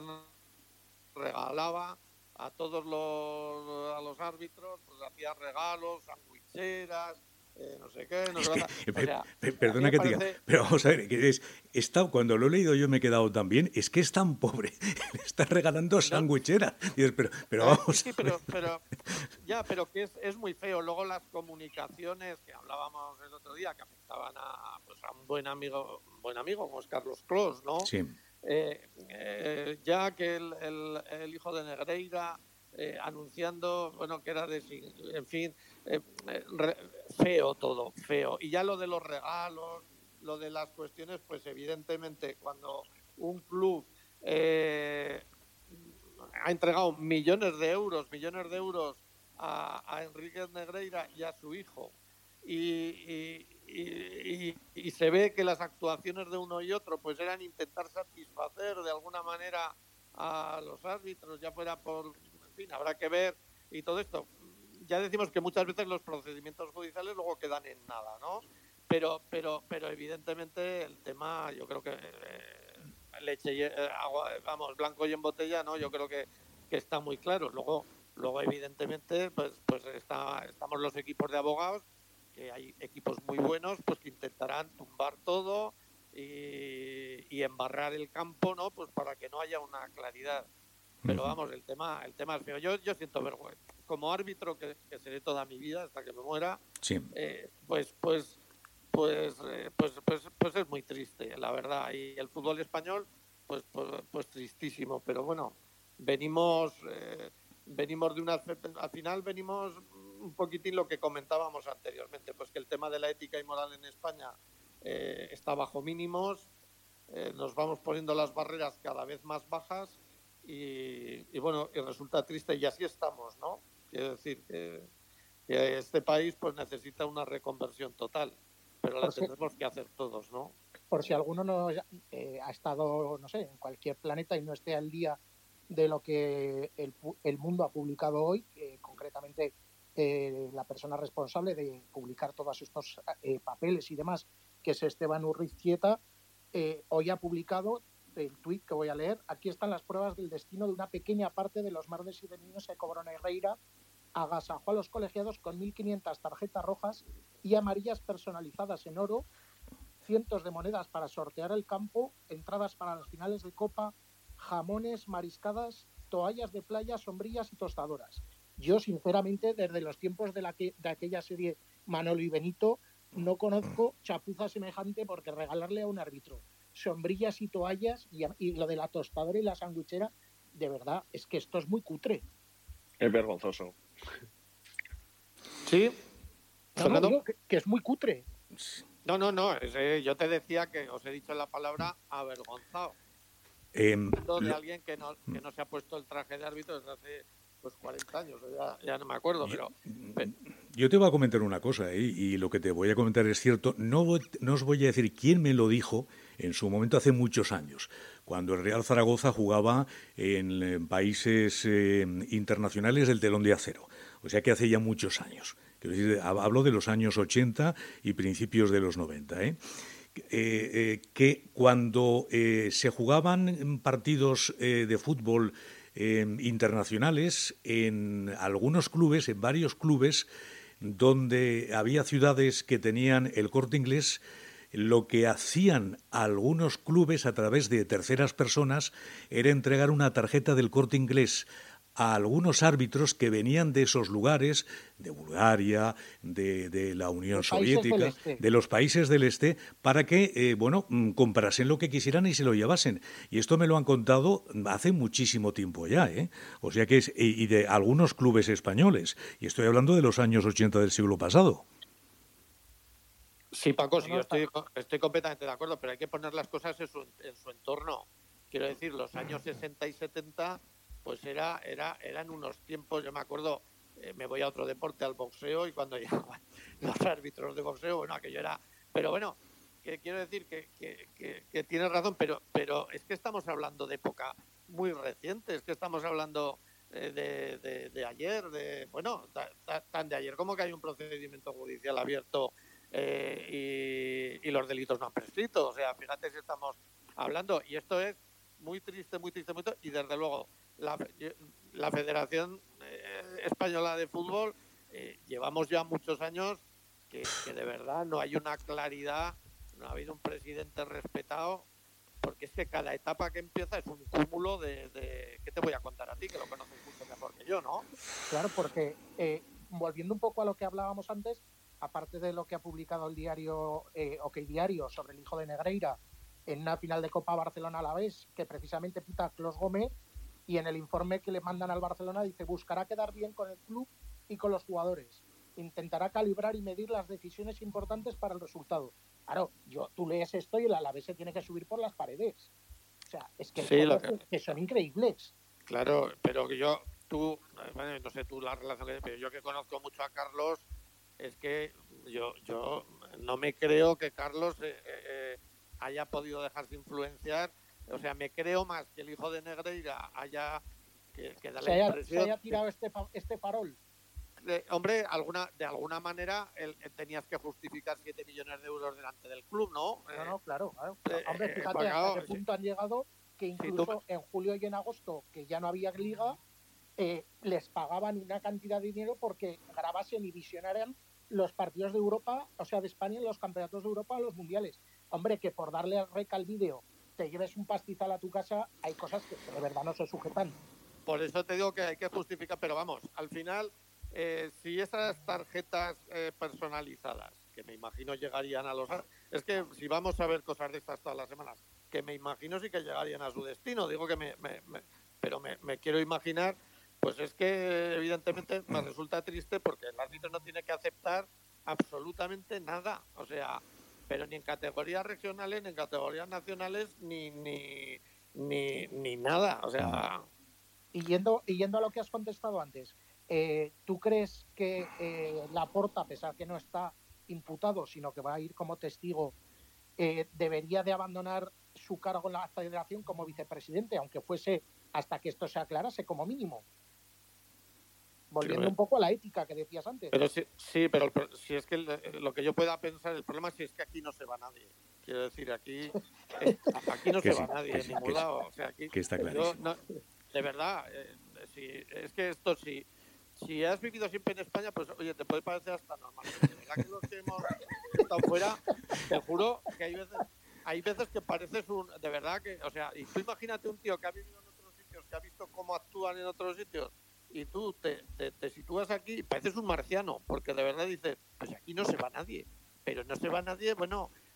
regalaba a todos los, a los árbitros, pues hacía regalos, sandwicheras, Eh, no sé qué, no sé qué. O sea, perdona que parece... te diga, pero vamos a ver, que es, está, cuando lo he leído yo me he quedado tan bien, es que es tan pobre, le está regalando sandwicheras. ¿No? Pero, pero eh, vamos sí, pero, pero, ya, pero que es, es muy feo. Luego las comunicaciones que hablábamos el otro día, que afectaban a, pues, a un buen amigo, un buen amigo como es Carlos Clos, ¿no? Sí. Eh, eh, ya que el, el, el hijo de Negreira eh, anunciando, bueno, que era de, en fin, eh, re, feo todo, feo. Y ya lo de los regalos, lo de las cuestiones, pues evidentemente cuando un club eh, ha entregado millones de euros, millones de euros a, a Enrique Negreira y a su hijo, y, y, y, y se ve que las actuaciones de uno y otro pues eran intentar satisfacer de alguna manera a los árbitros, ya fuera por, en fin, habrá que ver, y todo esto. Ya decimos que muchas veces los procedimientos judiciales luego quedan en nada, ¿no? Pero, pero, pero evidentemente el tema, yo creo que eh, leche y eh, agua, vamos, blanco y en botella, ¿no? Yo creo que, que está muy claro. Luego, luego evidentemente, pues, pues está, estamos los equipos de abogados, que hay equipos muy buenos, pues que intentarán tumbar todo y, y embarrar el campo, ¿no? Pues para que no haya una claridad. Pero vamos, el tema, el tema es feo. Yo, yo siento vergüenza. Como árbitro, que, que seré toda mi vida hasta que me muera, sí. eh, pues, pues, pues, eh, pues, pues, pues es muy triste, la verdad. Y el fútbol español, pues, pues, pues tristísimo. Pero bueno, venimos, eh, venimos de una, al final venimos un poquitín lo que comentábamos anteriormente, pues que el tema de la ética y moral en España eh, está bajo mínimos. Eh, nos vamos poniendo las barreras cada vez más bajas. Y, y bueno, y resulta triste, y así estamos, ¿no? Quiero decir que, que este país pues necesita una reconversión total, pero la si, tenemos que hacer todos, ¿no? Por si alguno no eh, ha estado, no sé, en cualquier planeta y no esté al día de lo que el, el mundo ha publicado hoy, eh, concretamente eh, la persona responsable de publicar todos estos eh, papeles y demás, que es Esteban Urriztieta, eh, hoy ha publicado el tuit que voy a leer. Aquí están las pruebas del destino de una pequeña parte de los más de siete niños que cobró Negreira. Agasajó a los colegiados con mil quinientas tarjetas rojas y amarillas personalizadas en oro, cientos de monedas para sortear el campo, entradas para las finales de Copa, jamones, mariscadas, toallas de playa, sombrillas y tostadoras. Yo, sinceramente, desde los tiempos de, la que, de aquella serie Manolo y Benito, no conozco chapuza semejante, porque regalarle a un árbitro sombrillas y toallas y, y lo de la tostadora y la sandwichera, de verdad, es que esto es muy cutre. Es vergonzoso. ¿Sí? No, no, digo que, que es muy cutre. No, no, no. Es, eh, yo te decía que os he dicho la palabra avergonzado. Eh, Hablando de lo, alguien que no, que no se ha puesto el traje de árbitro desde hace pues cuarenta años, ya, ya no me acuerdo, pero... pero Yo te voy a comentar una cosa, ¿eh? Y lo que te voy a comentar es cierto. No, voy, no os voy a decir quién me lo dijo en su momento hace muchos años, cuando el Real Zaragoza jugaba en, en países eh, internacionales del telón de acero. O sea que hace ya muchos años. Quiero decir, hablo de los años ochenta y principios de los noventa, ¿eh? Eh, eh, que cuando eh, se jugaban partidos eh, de fútbol eh, internacionales en algunos clubes, en varios clubes, donde había ciudades que tenían el Corte Inglés, lo que hacían algunos clubes a través de terceras personas era entregar una tarjeta del Corte Inglés a algunos árbitros que venían de esos lugares, de Bulgaria, de, de la Unión Los Soviética, este. de los países del este, para que, eh, bueno, comprasen lo que quisieran y se lo llevasen. Y esto me lo han contado hace muchísimo tiempo ya, ¿eh? O sea que es, y de algunos clubes españoles. Y estoy hablando de los años ochenta del siglo pasado. Sí, Paco, sí, yo estoy, estoy completamente de acuerdo, pero hay que poner las cosas en su, en su entorno. Quiero decir, los años sesenta y setenta... pues era, era, eran unos tiempos, yo me acuerdo, eh, me voy a otro deporte, al boxeo, y cuando llegaban los árbitros de boxeo, bueno, aquello era... Pero bueno, que quiero decir que, que, que, que tienes razón, pero, pero es que estamos hablando de época muy reciente, es que estamos hablando eh, de, de, de ayer, de bueno, ta, ta, tan de ayer como que hay un procedimiento judicial abierto eh, y, y los delitos no han prescrito. O sea, fíjate si estamos hablando, y esto es muy triste, muy triste, muy triste, y desde luego La, la Federación eh, Española de Fútbol eh, llevamos ya muchos años que, que de verdad no hay una claridad, no ha habido un presidente respetado, porque es que cada etapa que empieza es un cúmulo de, de... ¿Qué te voy a contar a ti, que lo conoces mucho mejor que yo, ¿no? Claro, porque eh, volviendo un poco a lo que hablábamos antes, aparte de lo que ha publicado el diario eh, OK Diario sobre el hijo de Negreira en una final de Copa Barcelona-Alavés, que precisamente pita Clos Gómez, y en el informe que le mandan al Barcelona dice: buscará quedar bien con el club y con los jugadores, intentará calibrar y medir las decisiones importantes para el resultado. Claro, yo, tú lees esto y el Alavés se tiene que subir por las paredes. O sea, es que, sí, lo que... que son increíbles. Claro, pero que yo, tú, bueno, no sé tú la relación que... Pero yo que conozco mucho a Carlos, es que yo, yo no me creo que Carlos eh, eh, haya podido dejarse influenciar. O sea, me creo más que el hijo de Negreira haya... Que, que da la se, haya, impresión se haya tirado este, este farol. De, hombre, alguna, de alguna manera el, el tenías que justificar siete millones de euros delante del club, ¿no? No, no, claro. claro. Eh, hombre, fíjate eh, hasta qué punto han llegado, que incluso sí, tú... en julio y en agosto, que ya no había liga, eh, les pagaban una cantidad de dinero porque grabasen y visionaran los partidos de Europa, o sea, de España en los campeonatos de Europa, los mundiales. Hombre, que por darle al rec al vídeo te lleves un pastizal a tu casa, hay cosas que de verdad no se sujetan. Por eso te digo que hay que justificar, pero vamos, al final, eh, si esas tarjetas eh, personalizadas, que me imagino llegarían a los... Es que si vamos a ver cosas de estas todas las semanas, que me imagino sí que llegarían a su destino, digo que me... me, me pero me, me quiero imaginar, pues es que evidentemente me resulta triste porque el árbitro no tiene que aceptar absolutamente nada, o sea... pero ni en categorías regionales, ni en categorías nacionales, ni ni, ni, ni nada. O sea... Y yendo, y yendo a lo que has contestado antes, eh, ¿tú crees que eh, Laporta, a pesar que no está imputado, sino que va a ir como testigo, eh, debería de abandonar su cargo en la federación como vicepresidente, aunque fuese hasta que esto se aclarase como mínimo? Volviendo pero, un poco a la ética que decías antes. Pero sí, sí, pero si es que lo que yo pueda pensar, el problema sí es que aquí no se va nadie. Quiero decir, aquí, eh, aquí no se sí, va nadie en ningún lado. O sea, aquí, que está clarísimo. Yo, no, de verdad, eh, si, es que esto sí. Si has vivido siempre en España, pues oye, te puede parecer hasta normal. Pero de verdad que los que hemos estado fuera, te juro que hay veces, hay veces que pareces un, de verdad que, o sea, y tú imagínate un tío que ha vivido en otros sitios, que ha visto cómo actúan en otros sitios, y tú te, te, te sitúas aquí y pareces un marciano, porque de verdad dices, pues aquí no se va nadie, pero no se va nadie, bueno,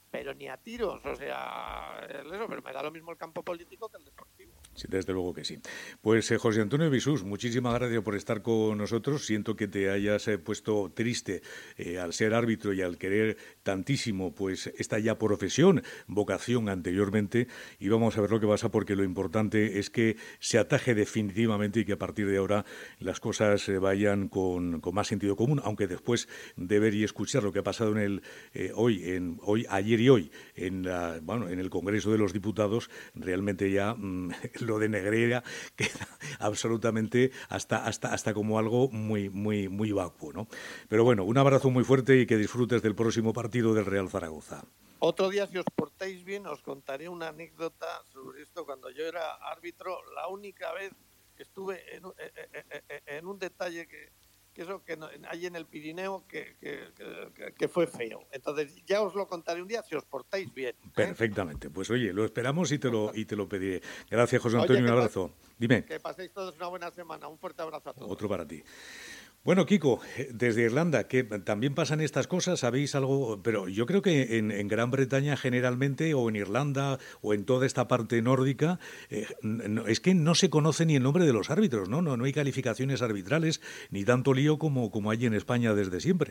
pero ni a tiros, o sea, eso, pero me da lo mismo el campo político que el deportivo. Sí, desde luego que sí. Pues eh, José Antonio Bisús, muchísimas gracias por estar con nosotros. Siento que te hayas eh, puesto triste eh, al ser árbitro y al querer tantísimo pues esta ya profesión, vocación anteriormente, y vamos a ver lo que pasa, porque lo importante es que se ataje definitivamente y que a partir de ahora las cosas eh, vayan con, con más sentido común, aunque después de ver y escuchar lo que ha pasado en el eh, hoy, en hoy, ayer y hoy en la, bueno, en el Congreso de los Diputados, realmente ya mmm, lo de Negreira queda absolutamente hasta hasta hasta como algo muy muy muy vacuo, ¿no? Pero bueno, un abrazo muy fuerte y que disfrutes del próximo partido del Real Zaragoza. Otro día, si os portáis bien, os contaré una anécdota sobre esto. Cuando yo era árbitro, la única vez que estuve en, en, en un detalle que, que eso que no, hay en el Pirineo que, que, que, que fue feo. Entonces ya os lo contaré un día si os portáis bien, ¿eh? Perfectamente. Pues oye, lo esperamos y te lo y te lo pediré. Gracias, José Antonio, oye, un abrazo. Dime. Que paséis todos una buena semana. Un fuerte abrazo a todos. Otro para ti. Bueno, Kiko, desde Irlanda, que también pasan estas cosas, ¿sabéis algo? Pero yo creo que en, en Gran Bretaña generalmente, o en Irlanda, o en toda esta parte nórdica, eh, no, es que no se conoce ni el nombre de los árbitros, ¿no? No, no hay calificaciones arbitrales, ni tanto lío como, como hay en España desde siempre.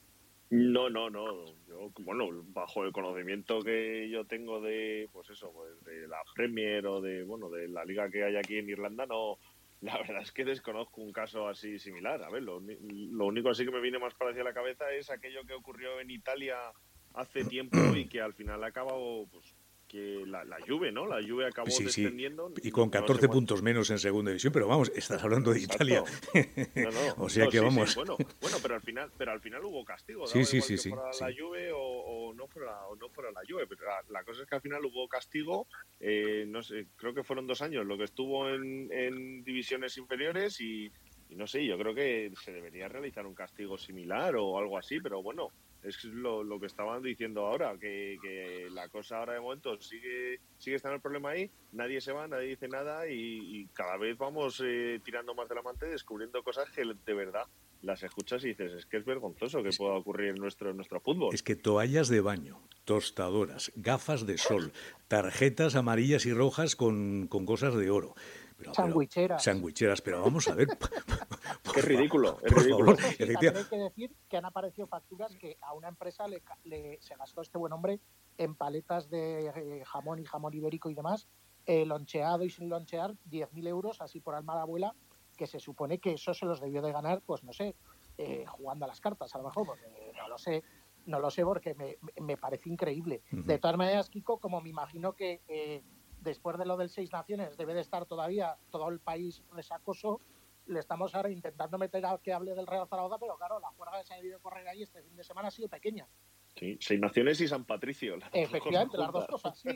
No, no, no. Yo, bueno, bajo el conocimiento que yo tengo de, pues eso, pues de la Premier o de, bueno, de la liga que hay aquí en Irlanda, no... La verdad es que desconozco un caso así similar. A ver, lo, lo único así que me viene más parecido a la cabeza es aquello que ocurrió en Italia hace tiempo y que al final ha acabado, pues, que la, la Juve, ¿no? La Juve acabó sí, descendiendo. Sí. Y con catorce no sé puntos menos en segunda división, pero vamos, estás hablando de Exacto. Italia. No, no. O sea no, que sí, vamos. Sí. Bueno, bueno, pero al final, pero al final hubo castigo. Sí, sí, sí, que sí. Fuera sí. la Juve o, o no fuera, o no fuera la Juve, pero la, la cosa es que al final hubo castigo. Eh, no sé, creo que fueron dos años lo que estuvo en, en divisiones inferiores y, y no sé, yo creo que se debería realizar un castigo similar o algo así, pero bueno. Es lo, lo que estaban diciendo ahora, que, que la cosa ahora de momento sigue sigue estando el problema ahí, nadie se va, nadie dice nada y, y cada vez vamos eh, tirando más de la manta y descubriendo cosas que de verdad las escuchas y dices, es que es vergonzoso que pueda ocurrir en nuestro, en nuestro fútbol. Es que toallas de baño, tostadoras, gafas de sol, tarjetas amarillas y rojas con, con cosas de oro. Pero, sandwicheras. Pero, sandwicheras, pero vamos a ver. Qué ridículo, es por ridículo. Favor, sí, también hay que decir que han aparecido facturas que a una empresa le, le, se gastó este buen hombre en paletas de eh, jamón y jamón ibérico y demás, eh, loncheado y sin lonchear, diez mil euros, así por alma de abuela, que se supone que eso se los debió de ganar, pues no sé, eh, jugando a las cartas, a lo mejor, porque no lo sé, no lo sé porque me, me parece increíble. Uh-huh. De todas maneras, Kiko, como me imagino que eh, después de lo del Seis Naciones debe de estar todavía todo el país resacoso, le estamos ahora intentando meter a que hable del Real Zaragoza, pero claro, la juerga que se ha debido correr ahí este fin de semana ha sido pequeña. Sí, Seis Naciones y San Patricio. Efectivamente, las dos cosas, sí.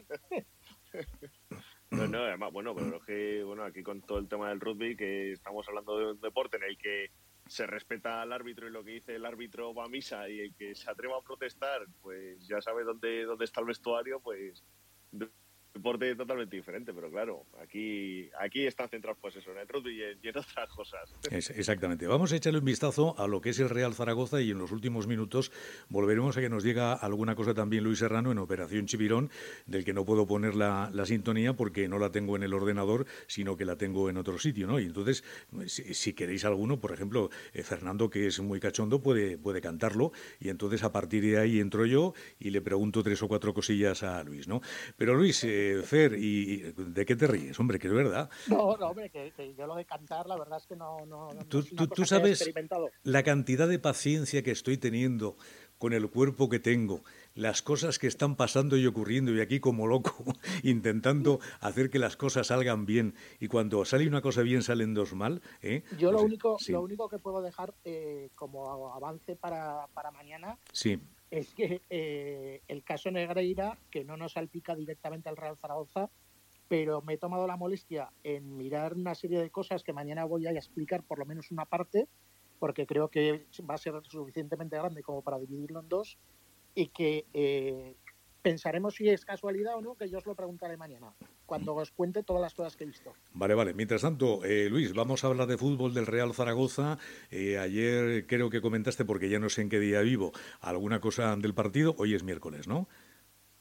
No, no, además, bueno, pero es que, bueno, aquí con todo el tema del rugby, que estamos hablando de un deporte en el que se respeta al árbitro y lo que dice el árbitro va a misa y el que se atreva a protestar, pues ya sabe dónde, dónde está el vestuario, pues deporte totalmente diferente, pero claro, aquí aquí están centrados pues eso, en el rugby y en, y en otras cosas. Es, exactamente. Vamos a echarle un vistazo a lo que es el Real Zaragoza y en los últimos minutos volveremos a que nos diga alguna cosa también Luis Serrano en Operación Chipirón, del que no puedo poner la, la sintonía porque no la tengo en el ordenador, sino que la tengo en otro sitio, ¿no? Y entonces, si, si queréis alguno, por ejemplo, eh, Fernando, que es muy cachondo, puede, puede cantarlo y entonces a partir de ahí entro yo y le pregunto tres o cuatro cosillas a Luis, ¿no? Pero Luis, eh, Fer, ¿y de qué te ríes? Hombre, que es verdad. No, no, hombre, que, que yo lo de cantar, la verdad es que no, no, no tú, es una tú, cosa tú que sabes he experimentado. La cantidad de paciencia que estoy teniendo con el cuerpo que tengo, las cosas que están pasando y ocurriendo y aquí como loco intentando hacer que las cosas salgan bien y cuando sale una cosa bien salen dos mal. ¿eh? Yo pues, lo único sí. lo único que puedo dejar eh, como avance para, para mañana sí. es que eh, el caso Negreira, que no nos salpica directamente al Real Zaragoza, pero me he tomado la molestia en mirar una serie de cosas que mañana voy a explicar por lo menos una parte, porque creo que va a ser suficientemente grande como para dividirlo en dos, y que eh, pensaremos si es casualidad o no, que yo os lo preguntaré mañana, cuando os cuente todas las cosas que he visto. Vale, vale. Mientras tanto, eh, Luis, vamos a hablar de fútbol del Real Zaragoza. Eh, ayer creo que comentaste, porque ya no sé en qué día vivo, alguna cosa del partido. Hoy es miércoles, ¿no?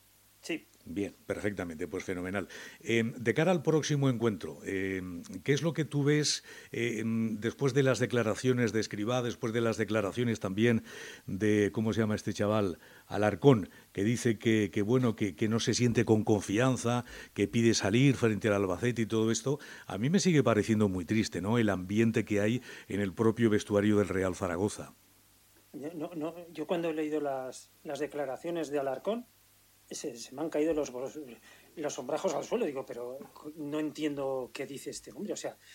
Sí. Bien, perfectamente, pues fenomenal. Eh, de cara al próximo encuentro, eh, ¿qué es lo que tú ves eh, después de las declaraciones de Escribá, después de las declaraciones también de, ¿cómo se llama este chaval? Alarcón, que dice que, que bueno, que, que no se siente con confianza, que pide salir frente al Albacete y todo esto? A mí me sigue pareciendo muy triste, ¿no?, el ambiente que hay en el propio vestuario del Real Zaragoza. Yo, no, no, yo cuando he leído las, las declaraciones de Alarcón, Se, se me han caído los, los sombrajos al suelo. Digo, pero no entiendo qué dice este hombre. O sea,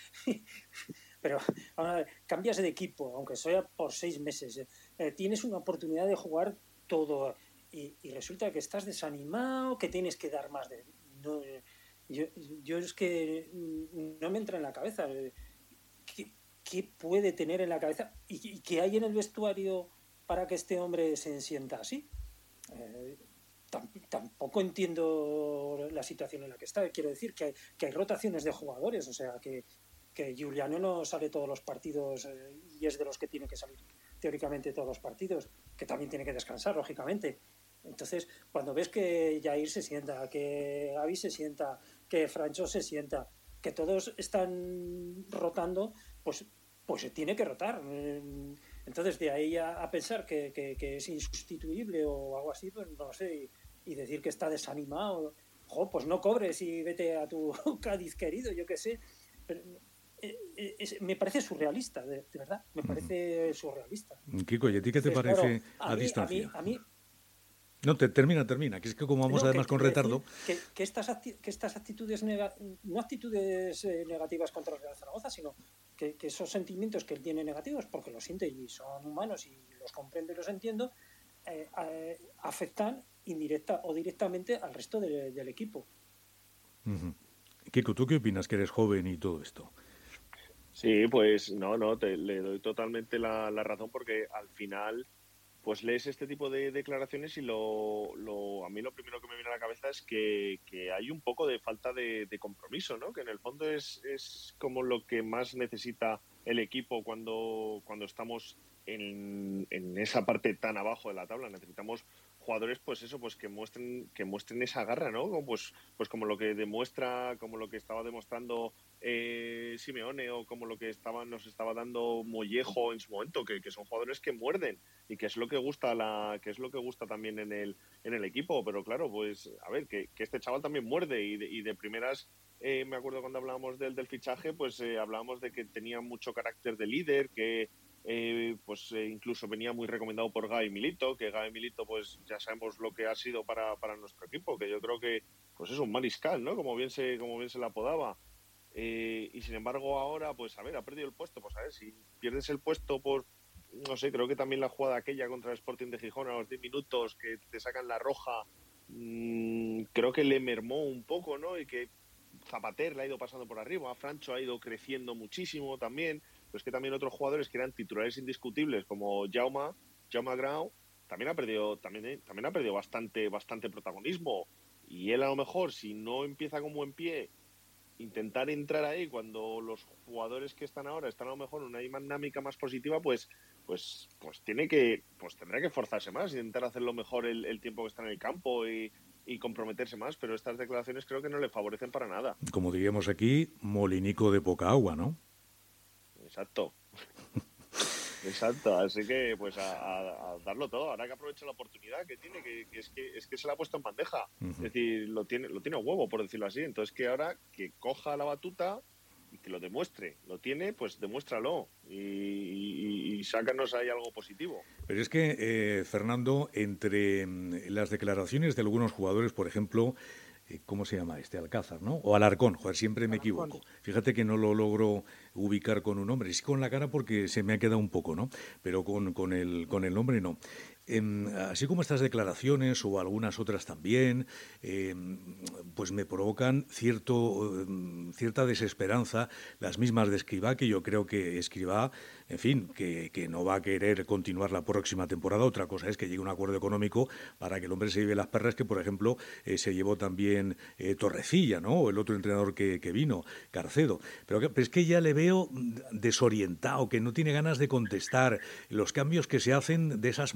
pero ahora cambias de equipo, aunque sea por seis meses. Eh, tienes una oportunidad de jugar todo y, y resulta que estás desanimado, que tienes que dar más de... No, yo, yo es que no me entra en la cabeza. ¿Qué, qué puede tener en la cabeza? ¿Y, y qué hay en el vestuario para que este hombre se sienta así? Eh, Tampoco entiendo la situación en la que está. Quiero decir que hay, que hay rotaciones de jugadores, o sea, que, que Giuliano no sale todos los partidos eh, y es de los que tiene que salir teóricamente todos los partidos, que también tiene que descansar, lógicamente. Entonces, cuando ves que Jair se sienta, que Gavi se sienta, que Francho se sienta, que todos están rotando, pues, pues se tiene que rotar. Entonces, de ahí a, a pensar que, que, que es insustituible o algo así, pues no sé, y, y decir que está desanimado, jo, pues no cobres y vete a tu Cádiz querido, yo qué sé. Pero, eh, eh, es, me parece surrealista, de, de verdad, me parece uh-huh. surrealista. Kiko, ¿y a ti qué te Entonces, parece claro, a, a mí, distancia? A mí, a mí, No, te, termina, termina, que es que como vamos no, además que, con retardo... Que, que, estas acti- que estas actitudes, nega- no actitudes eh, negativas contra el Real Zaragoza, sino que, que esos sentimientos que él tiene negativos, porque los siente y son humanos y los comprendo y los entiendo, eh, eh, afectan indirecta o directamente al resto de, del equipo. Uh-huh. Kiko, ¿tú qué opinas, que eres joven y todo esto? Sí, pues no, no, te, le doy totalmente la, la razón, porque al final... pues lees este tipo de declaraciones y lo, lo a mí lo primero que me viene a la cabeza es que, que hay un poco de falta de, de compromiso, ¿no? Que en el fondo es, es como lo que más necesita el equipo cuando, cuando estamos en, en esa parte tan abajo de la tabla. Necesitamos jugadores, pues eso, pues que muestren, que muestren esa garra, ¿no? Como, pues, pues como lo que demuestra, como lo que estaba demostrando eh, Simeone, o como lo que estaba, nos estaba dando Mollejo en su momento, que, que son jugadores que muerden y que es lo que gusta la, que es lo que gusta también en el, en el equipo. Pero claro, pues a ver, que, que este chaval también muerde y de, y de primeras, eh, me acuerdo cuando hablábamos del, del fichaje, pues eh, hablábamos de que tenía mucho carácter de líder, que Eh, pues eh, incluso venía muy recomendado por Gaby Milito, que Gaby Milito pues ya sabemos lo que ha sido para, para nuestro equipo, que yo creo que pues es un mariscal, ¿no? Como bien se, como bien se le apodaba. Eh, y sin embargo ahora, pues a ver, ha perdido el puesto, pues a ver, si pierdes el puesto por, no sé, creo que también la jugada aquella contra el Sporting de Gijón a los diez minutos, que te sacan la roja, mmm, creo que le mermó un poco, ¿no? Y que Zapater le ha ido pasando por arriba, Francho ha ido creciendo muchísimo también. Pues que también otros jugadores que eran titulares indiscutibles como Jaume, Jaume Grau, también ha perdido, también, también ha perdido bastante, bastante protagonismo. Y él a lo mejor, si no empieza con buen pie, intentar entrar ahí cuando los jugadores que están ahora están a lo mejor en una dinámica más positiva, pues, pues, pues tiene que, pues tendrá que esforzarse más, intentar hacerlo mejor el, el tiempo que está en el campo y, y comprometerse más. Pero estas declaraciones creo que no le favorecen para nada. Como diríamos aquí, molinico de poca agua, ¿no? Exacto. Exacto, así que pues a, a, a darlo todo. Ahora que aprovecha la oportunidad que tiene, que, que es que es que se la ha puesto en bandeja. Uh-huh. Es decir, lo tiene, lo tiene a huevo, por decirlo así. Entonces que ahora que coja la batuta y que lo demuestre. Lo tiene, pues demuéstralo y, y, y sácanos ahí algo positivo. Pero es que, eh, Fernando, entre las declaraciones de algunos jugadores, por ejemplo, ¿cómo se llama este? Alcázar, ¿no? O Alarcón, joder, siempre me Alarcón. equivoco. Fíjate que no lo logro ubicar con un nombre, sí con la cara porque se me ha quedado un poco, ¿no? Pero con, con, el, con el nombre no. Eh, así como estas declaraciones o algunas otras también, eh, pues me provocan cierto, eh, cierta desesperanza, las mismas de Escribá, que yo creo que Escribá, en fin, que, que no va a querer continuar la próxima temporada. Otra cosa es que llegue un acuerdo económico para que el hombre se lleve las perras, que por ejemplo eh, se llevó también eh, Torrecilla, ¿no? O el otro entrenador que, que vino, Carcedo. Pero, que, pero es que ya le veo desorientado, que no tiene ganas de contestar los cambios que se hacen de esas maneras.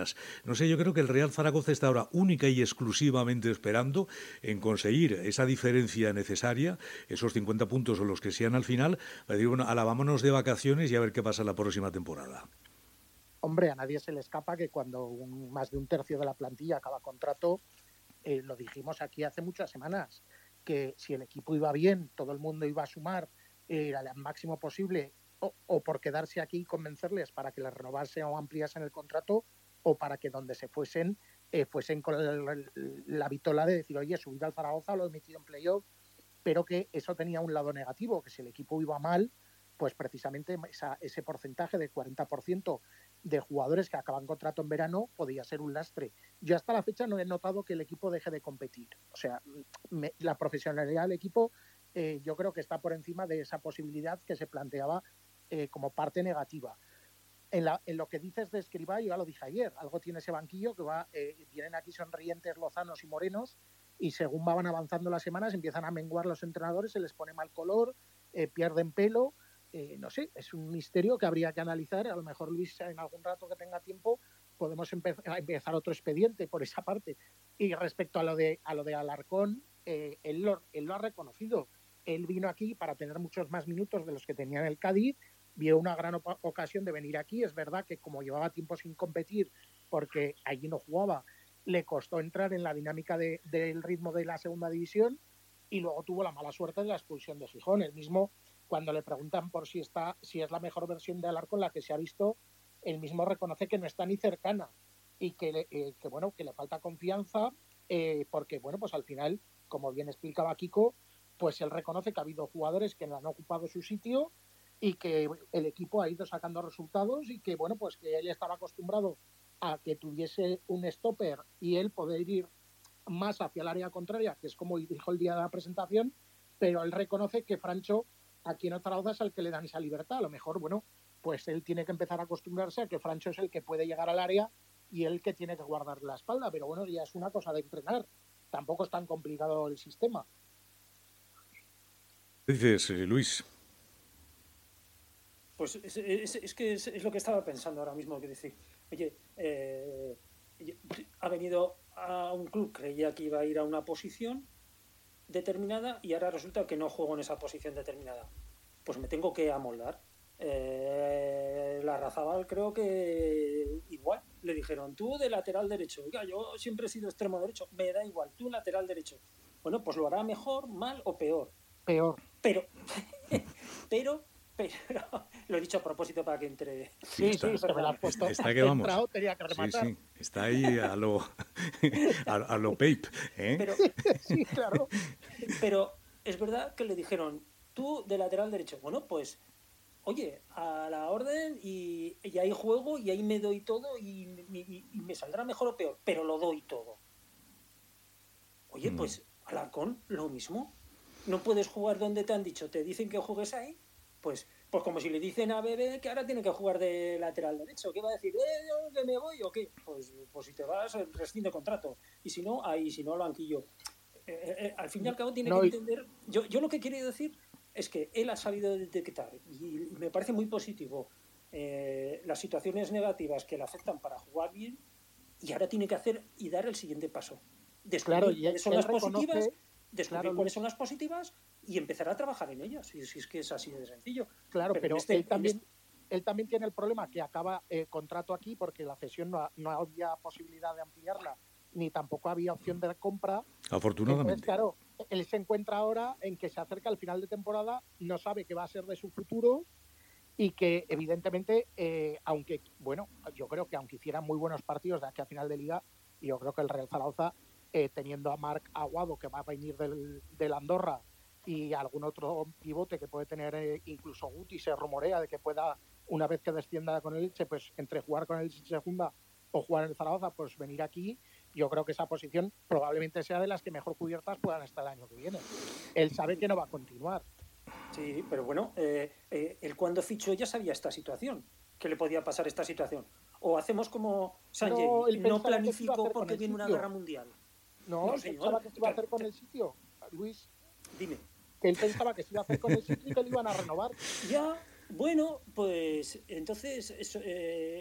semanas. No sé, yo creo que el Real Zaragoza está ahora única y exclusivamente esperando en conseguir esa diferencia necesaria, esos cincuenta puntos o los que sean al final, para decir, bueno, ala, vámonos de vacaciones y a ver qué pasa la próxima temporada. Hombre, a nadie se le escapa que cuando un, más de un tercio de la plantilla acaba contrato, eh, lo dijimos aquí hace muchas semanas, que si el equipo iba bien, todo el mundo iba a sumar eh, al máximo posible, o, o por quedarse aquí y convencerles para que les renovasen o ampliasen el contrato, o para que donde se fuesen, eh, fuesen con el, la vitola de decir, oye, subir al Zaragoza, lo he metido en playoff, pero que eso tenía un lado negativo, que si el equipo iba mal, pues precisamente esa, ese porcentaje de cuarenta por ciento de jugadores que acaban contrato en verano podía ser un lastre. Yo hasta la fecha no he notado que el equipo deje de competir. O sea, me, la profesionalidad del equipo eh, yo creo que está por encima de esa posibilidad que se planteaba eh, como parte negativa. En, la, en lo que dices de Escribá, yo ya lo dije ayer, algo tiene ese banquillo que va, eh, vienen aquí sonrientes, lozanos y morenos, y según van avanzando las semanas empiezan a menguar los entrenadores, se les pone mal color, eh, pierden pelo. Eh, no sé, es un misterio que habría que analizar. A lo mejor, Luis, en algún rato que tenga tiempo, podemos empe- a empezar otro expediente por esa parte. Y respecto a lo de, a lo de Alarcón, eh, él, lo, él lo ha reconocido. Él vino aquí para tener muchos más minutos de los que tenía en el Cádiz, vio una gran op- ocasión de venir aquí. Es verdad que como llevaba tiempo sin competir, porque allí no jugaba, le costó entrar en la dinámica de, del ritmo de la segunda división, y luego tuvo la mala suerte de la expulsión de Gijón. El mismo, cuando le preguntan por si está, si es la mejor versión de Alarcón la que se ha visto, él mismo reconoce que no está ni cercana y que, le, eh, que bueno, que le falta confianza, eh, porque bueno, pues al final, como bien explicaba Kiko, pues él reconoce que ha habido jugadores que no han ocupado su sitio y que el equipo ha ido sacando resultados, y que bueno, pues que él estaba acostumbrado a que tuviese un stopper y él poder ir más hacia el área contraria, que es como dijo el día de la presentación, pero él reconoce que Francho aquí en Zaragoza es el que le dan esa libertad. A lo mejor, bueno, pues él tiene que empezar a acostumbrarse a que Francho es el que puede llegar al área y él que tiene que guardar la espalda, pero bueno, ya es una cosa de entrenar, tampoco es tan complicado el sistema. ¿Qué dices, Luis? Pues es, es, es que es, es lo que estaba pensando ahora mismo, que decir, oye, eh, ha venido a un club, creía que iba a ir a una posición determinada y ahora resulta que no juego en esa posición determinada. Pues me tengo que amoldar. Eh, la Razabal creo que igual le dijeron, tú de lateral derecho. Oiga, yo siempre he sido extremo derecho, me da igual, tú lateral derecho. Bueno, pues lo hará mejor, mal o peor. Peor. Pero, pero, pero, lo he dicho a propósito para que entre. Sí, sí, pero me lo has puesto. Está que vamos. Entrado, tenía que rematar. Sí, sí, está ahí a lo, a, a lo Pape, ¿eh? Pero, sí, claro. Pero es verdad que le dijeron, tú de lateral derecho. Bueno, pues, oye, a la orden y, y ahí juego y ahí me doy todo y, y, y me saldrá mejor o peor, pero lo doy todo. Oye, mm. pues Alarcón, lo mismo. No puedes jugar donde te han dicho, te dicen que juegues ahí, pues, pues como si le dicen a Bebé que ahora tiene que jugar de lateral derecho. ¿Qué va a decir? ¿Eh, que me voy o qué? Pues, pues si te vas, rescinde contrato. Y si no, ahí, si no, lo banquillo. Eh, eh, al fin y al cabo tiene no, que entender. Yo, yo lo que quiero decir es que él ha sabido detectar, y, y me parece muy positivo, eh, las situaciones negativas que le afectan para jugar bien, y ahora tiene que hacer y dar el siguiente paso. Descubrir claro, y cuáles son las reconoce, positivas, descubrir claro, cuáles son las positivas y empezar a trabajar en ellas. Si, si es que es así de sencillo. Claro, pero, pero este, él también. Este... Él también tiene el problema que acaba eh, contrato aquí porque la cesión no, no había posibilidad de ampliarla, ni tampoco había opción de compra. Afortunadamente. Entonces, claro, él se encuentra ahora en que se acerca al final de temporada, no sabe qué va a ser de su futuro y que evidentemente, eh, aunque, bueno, yo creo que aunque hiciera muy buenos partidos de aquí a final de liga, yo creo que el Real Zaragoza, eh, teniendo a Marc Aguado, que va a venir del, del Andorra, y algún otro pivote que puede tener, eh, incluso Guti, se rumorea de que pueda, una vez que descienda con el Elche, pues entre jugar con el Elche segunda o jugar en el Zaragoza, pues venir aquí. Yo creo que esa posición probablemente sea de las que mejor cubiertas puedan estar el año que viene. Él sabe que no va a continuar. Sí, pero bueno, eh, eh, él cuando fichó ya sabía esta situación, que le podía pasar esta situación. O hacemos como Sanjay, no, no planificó porque viene una guerra mundial. No, no él pensaba que se iba a hacer con el sitio, Luis. Dime. Que él pensaba que se iba a hacer con el sitio y que lo iban a renovar. Ya, bueno, pues entonces eso, eh,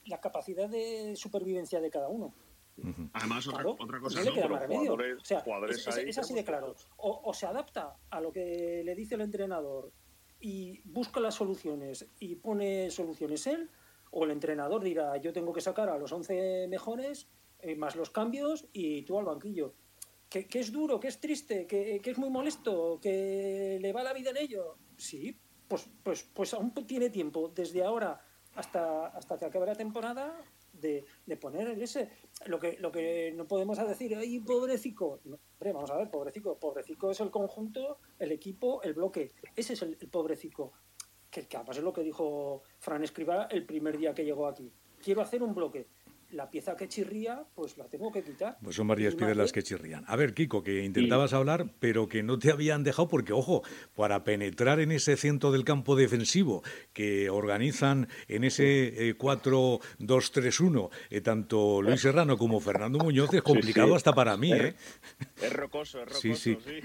la capacidad de supervivencia de cada uno. Uh-huh. Además, otra, claro, otra cosa no no, le queda pero más remedio. jugadores, o sea, jugadores es, es, ahí, es así de claro. O, o se adapta a lo que le dice el entrenador y busca las soluciones y pone soluciones él, o el entrenador dirá, yo tengo que sacar a los once mejores, eh, más los cambios, y tú al banquillo. Que, que es duro, que es triste, que, que es muy molesto, que le va la vida en ello. Sí, pues, pues, pues aún tiene tiempo, desde ahora hasta, hasta que acabe la temporada, de, de poner ese. Lo que, lo que no podemos decir, ¡ay, pobrecico! No, hombre, vamos a ver, pobrecico. Pobrecico es el conjunto, el equipo, el bloque. Ese es el, el pobrecico. Que, que además es lo que dijo Fran Escribá el primer día que llegó aquí. Quiero hacer un bloque. La pieza que chirría, pues la tengo que quitar. Pues son varias piezas las que chirrían. A ver, Kiko, que intentabas sí. hablar, pero que no te habían dejado porque, ojo, para penetrar en ese centro del campo defensivo que organizan en ese eh, cuatro dos tres uno, eh, tanto Luis Serrano como Fernando Muñoz, es complicado sí, sí. hasta para mí, ¿eh? Es rocoso, es rocoso, sí. sí. sí.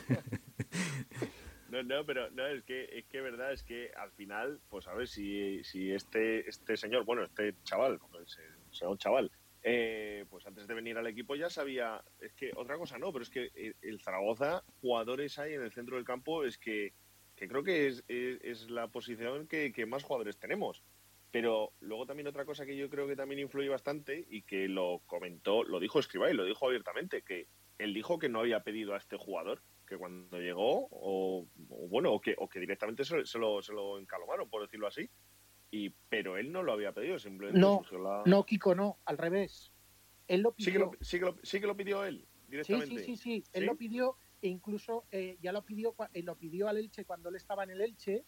No, no, pero no, es que es que verdad, es que al final, pues a ver si, si este, este señor, bueno, este chaval, pues, será un chaval, eh, pues antes de venir al equipo ya sabía, es que otra cosa no, pero es que el Zaragoza, jugadores hay en el centro del campo, es que, que creo que es, es, es la posición que, que más jugadores tenemos. Pero luego también otra cosa que yo creo que también influye bastante y que lo comentó, lo dijo Escribá y lo dijo abiertamente, que él dijo que no había pedido a este jugador, que cuando llegó, o, o bueno, o que, o que directamente se, se, lo, se lo encalomaron, por decirlo así, y pero él no lo había pedido, simplemente no, surgió la... No, Kiko, no, al revés. Él lo pidió. Sí que lo, sí que lo, sí que lo pidió él, directamente. Sí, sí, sí, sí. él ¿Sí? lo pidió, e incluso eh, ya lo pidió, eh, lo pidió al Elche cuando él estaba en el Elche,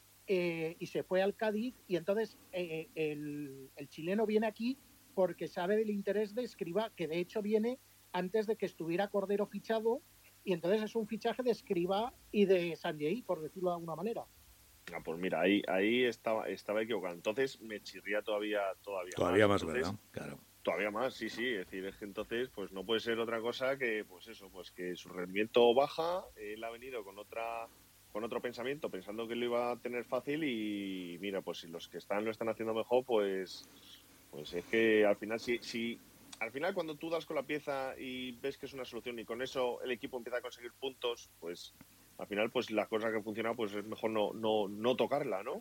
eh, y se fue al Cádiz, y entonces eh, el, el chileno viene aquí porque sabe del interés de Escribá, que de hecho viene antes de que estuviera Cordero fichado, y entonces es un fichaje de Escribá y de Sanjei, por decirlo de alguna manera. Ah, pues mira, ahí ahí estaba estaba equivocado. Entonces me chirría todavía todavía, todavía más, más entonces, ¿verdad? Claro. Todavía más, sí, sí. Es decir, es que entonces pues no puede ser otra cosa que pues eso, pues que su rendimiento baja, él ha venido con otra con otro pensamiento, pensando que lo iba a tener fácil y mira, pues si los que están lo están haciendo mejor, pues pues es que al final si si al final cuando tú das con la pieza y ves que es una solución y con eso el equipo empieza a conseguir puntos, pues al final pues la cosa que funciona pues es mejor no no no tocarla, ¿no?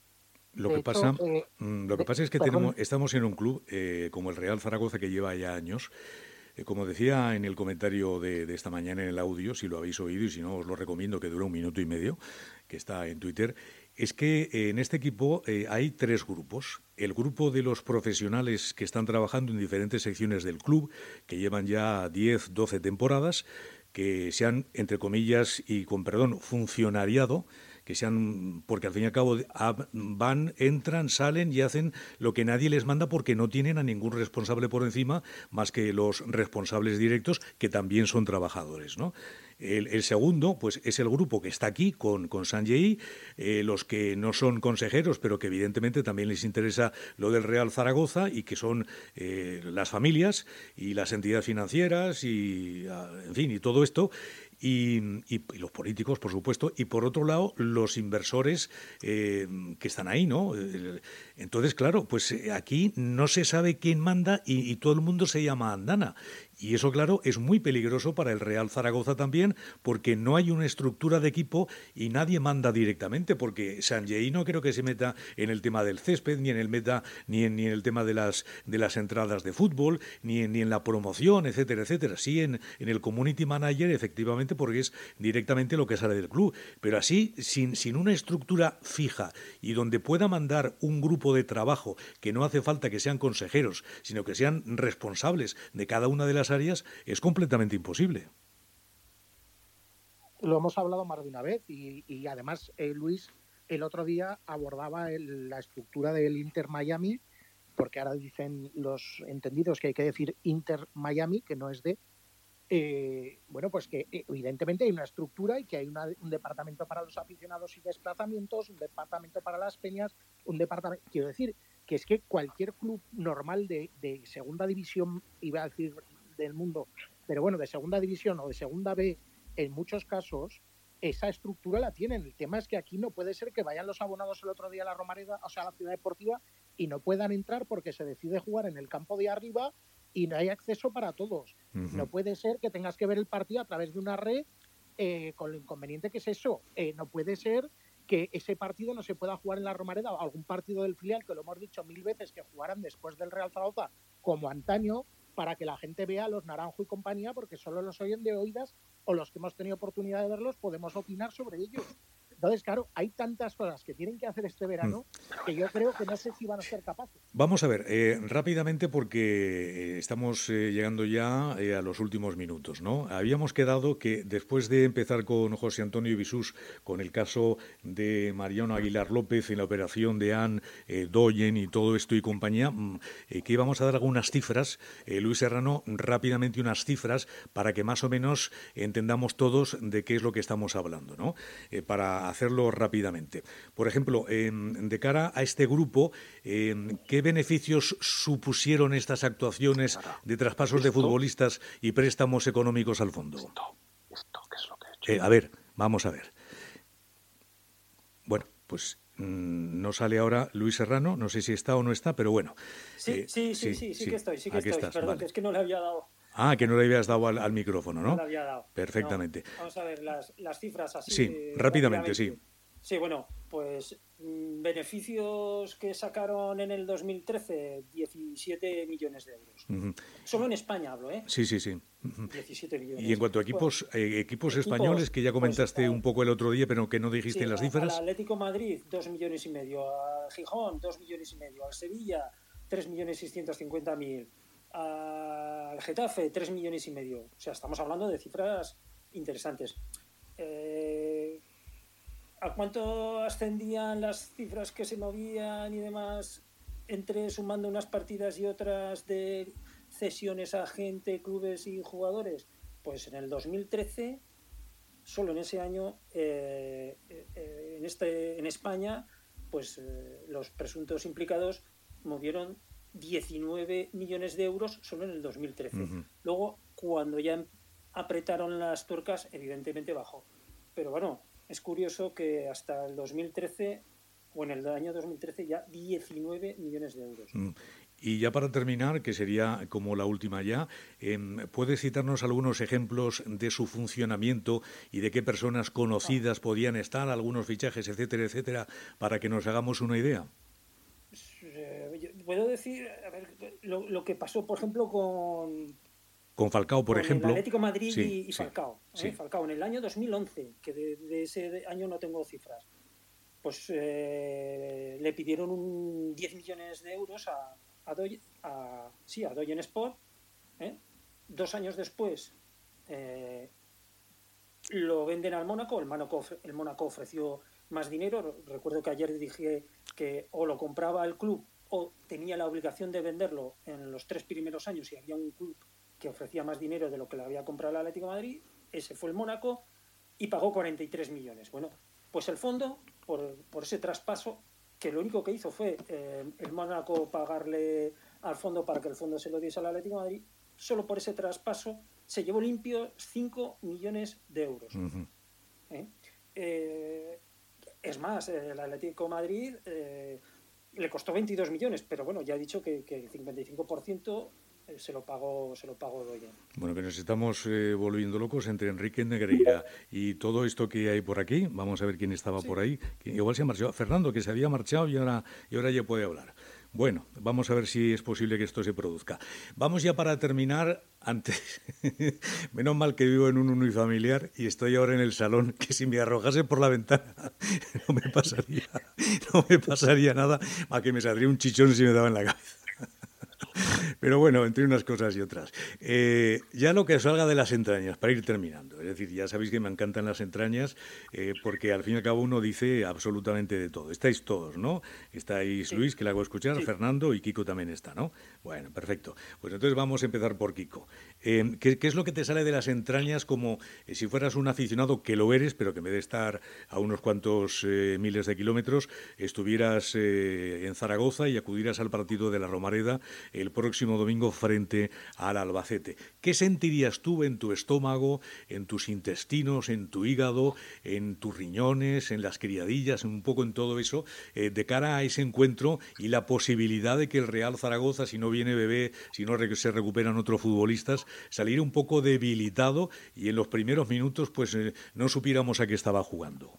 Lo que pasa, eh, lo que pasa es que tenemos, estamos en un club eh, como el Real Zaragoza que lleva ya años. Eh, como decía en el comentario de, de esta mañana en el audio, si lo habéis oído y si no os lo recomiendo, que dura un minuto y medio, que está en Twitter, es que eh, en este equipo eh, hay tres grupos. El grupo de los profesionales que están trabajando en diferentes secciones del club, que llevan ya diez, doce temporadas, que se han, entre comillas y con perdón, funcionariado, que sean, porque al fin y al cabo van, entran, salen y hacen lo que nadie les manda porque no tienen a ningún responsable por encima más que los responsables directos, que también son trabajadores, ¿no? El, el segundo, pues, es el grupo que está aquí con, con Sanjei, eh, los que no son consejeros, pero que evidentemente también les interesa lo del Real Zaragoza y que son eh, las familias y las entidades financieras y, en fin, y todo esto. Y, y, y los políticos, por supuesto, y por otro lado, los inversores eh, que están ahí, ¿no? Entonces, claro, pues aquí no se sabe quién manda y, y todo el mundo se llama andana. Y eso, claro, es muy peligroso para el Real Zaragoza también, porque no hay una estructura de equipo y nadie manda directamente, porque Sanjei no creo que se meta en el tema del césped, ni en el meta, ni en, ni en el tema de las de las entradas de fútbol, ni en, ni en la promoción, etcétera, etcétera. Sí en, en el community manager, efectivamente, porque es directamente lo que sale del club. Pero así, sin, sin una estructura fija y donde pueda mandar un grupo de trabajo, que no hace falta que sean consejeros, sino que sean responsables de cada una de las áreas, es completamente imposible. Lo hemos hablado más de una vez y, y además eh, Luis el otro día abordaba el, la estructura del Inter Miami, porque ahora dicen los entendidos que hay que decir Inter Miami, que no es de eh, bueno, pues que evidentemente hay una estructura y que hay una, un departamento para los aficionados y desplazamientos, un departamento para las peñas, un departamento, quiero decir que es que cualquier club normal de, de segunda división, iba a decir del mundo, pero bueno, de segunda división o de segunda B, en muchos casos, esa estructura la tienen. El tema es que aquí no puede ser que vayan los abonados el otro día a la Romareda, o sea, a la Ciudad Deportiva, y no puedan entrar porque se decide jugar en el campo de arriba y no hay acceso para todos. Uh-huh. No puede ser que tengas que ver el partido a través de una red eh, con lo inconveniente que es eso. Eh, no puede ser que ese partido no se pueda jugar en la Romareda o algún partido del filial, que lo hemos dicho mil veces, que jugaran después del Real Zaragoza como antaño, para que la gente vea a los Naranjo y compañía, porque solo los oyen de oídas o los que hemos tenido oportunidad de verlos podemos opinar sobre ellos. Entonces, claro, hay tantas cosas que tienen que hacer este verano que yo creo que no sé si van a ser capaces. Vamos a ver, eh, rápidamente, porque estamos eh, llegando ya eh, a los últimos minutos, ¿no? Habíamos quedado que después de empezar con José Antonio Bisús, con el caso de Mariano Aguilar López en la operación de Anne eh, Doyen y todo esto y compañía, eh, que íbamos a dar algunas cifras, eh, Luis Serrano, rápidamente unas cifras para que más o menos entendamos todos de qué es lo que estamos hablando, ¿no? Eh, para hacerlo rápidamente. Por ejemplo, eh, de cara a este grupo, eh, ¿qué beneficios supusieron estas actuaciones de traspasos de futbolistas y préstamos económicos al fondo? Esto, esto, ¿qué es lo que he hecho? Eh, a ver, vamos a ver. Bueno, pues mmm, no sale ahora Luis Serrano, no sé si está o no está, pero bueno. Sí, eh, sí, sí, sí, sí, sí, sí que estoy, sí que aquí estoy. Estás, Perdón, vale. que es que no le había dado. Ah, que no le habías dado al, al micrófono, ¿no? No le había dado. Perfectamente. No, vamos a ver las, las cifras así. Sí, eh, rápidamente, sí. Sí, bueno, pues mmm, beneficios que sacaron en el dos mil trece, diecisiete millones de euros. Uh-huh. Solo en España hablo, ¿eh? Sí, sí, sí. Uh-huh. diecisiete millones. Y en cuanto a equipos, pues, eh, equipos, equipos españoles, que ya comentaste pues, un poco el otro día, pero que no dijiste sí, en las a, cifras. Al Atlético Madrid, dos millones y medio. Al Gijón, dos millones y medio. Al Sevilla, tres millones seiscientos cincuenta mil. Al Getafe, tres millones y medio. O sea, estamos hablando de cifras interesantes. Eh, ¿A cuánto ascendían las cifras que se movían y demás entre sumando unas partidas y otras de cesiones a gente, clubes y jugadores? Pues en el dos mil trece, solo en ese año, eh, eh, en, este, en España, pues eh, los presuntos implicados movieron diecinueve millones de euros solo en el dos mil trece. Uh-huh. Luego, cuando ya apretaron las tuercas, evidentemente bajó. Pero bueno, es curioso que hasta el dos mil trece, o en el año dos mil trece, ya diecinueve millones de euros. Mm. Y ya para terminar, que sería como la última ya, eh, ¿puedes citarnos algunos ejemplos de su funcionamiento y de qué personas conocidas ah. podían estar, algunos fichajes, etcétera, etcétera, para que nos hagamos una idea? Eh, puedo decir, a ver, lo, lo que pasó, por ejemplo, con... Con Falcao, por con ejemplo. El Atlético Madrid sí, y, y Falcao. Sí, ¿eh? sí. Falcao, en el año dos mil once, que de, de ese año no tengo cifras, pues eh, le pidieron un diez millones de euros a, a, Doy, a, sí, a Doyen Sport. ¿eh? Dos años después eh, lo venden al Mónaco. El Mónaco, el Mónaco ofreció más dinero. Recuerdo que ayer dije que o lo compraba el club o tenía la obligación de venderlo en los tres primeros años y había un club que ofrecía más dinero de lo que le había comprado el Atlético de Madrid. Ese fue el Mónaco y pagó cuarenta y tres millones. Bueno, pues el fondo, por, por ese traspaso, que lo único que hizo fue eh, el Mónaco pagarle al fondo para que el fondo se lo diese al Atlético de Madrid, solo por ese traspaso se llevó limpio cinco millones de euros. Uh-huh. ¿Eh? Eh, es más, el Atlético de Madrid eh, le costó veintidós millones, pero bueno, ya he dicho que, que el cincuenta y cinco por ciento se lo pagó se lo pagó Doyen. Bueno, que nos estamos eh, volviendo locos entre Enrique Negreira y todo esto que hay por aquí. Vamos a ver quién estaba sí. por ahí. Igual se ha marchado. Fernando, que se había marchado y ahora, y ahora ya puede hablar. Bueno, vamos a ver si es posible que esto se produzca. Vamos ya para terminar. Antes, menos mal que vivo en un unifamiliar y estoy ahora en el salón, que si me arrojase por la ventana no me pasaría, no me pasaría nada, más que me saldría un chichón si me daba en la cabeza. Pero bueno, entre unas cosas y otras. Eh, ya lo que salga de las entrañas, para ir terminando. Es decir, ya sabéis que me encantan las entrañas, eh, porque al fin y al cabo uno dice absolutamente de todo. Estáis todos, ¿no? Estáis sí. Luis, que le hago escuchar, sí. Fernando y Kiko también está, ¿no? Bueno, perfecto. Pues entonces vamos a empezar por Kiko. Eh, ¿qué, ¿Qué es lo que te sale de las entrañas como eh, si fueras un aficionado, que lo eres, pero que en vez de estar a unos cuantos eh, miles de kilómetros, estuvieras eh, en Zaragoza y acudieras al partido de la Romareda el próximo próximo domingo frente al Albacete. ¿Qué sentirías tú en tu estómago, en tus intestinos, en tu hígado, en tus riñones, en las criadillas, un poco en todo eso, eh, de cara a ese encuentro y la posibilidad de que el Real Zaragoza, si no viene Bebé, si no se recuperan otros futbolistas, salir un poco debilitado y en los primeros minutos pues eh, no supiéramos a qué estaba jugando?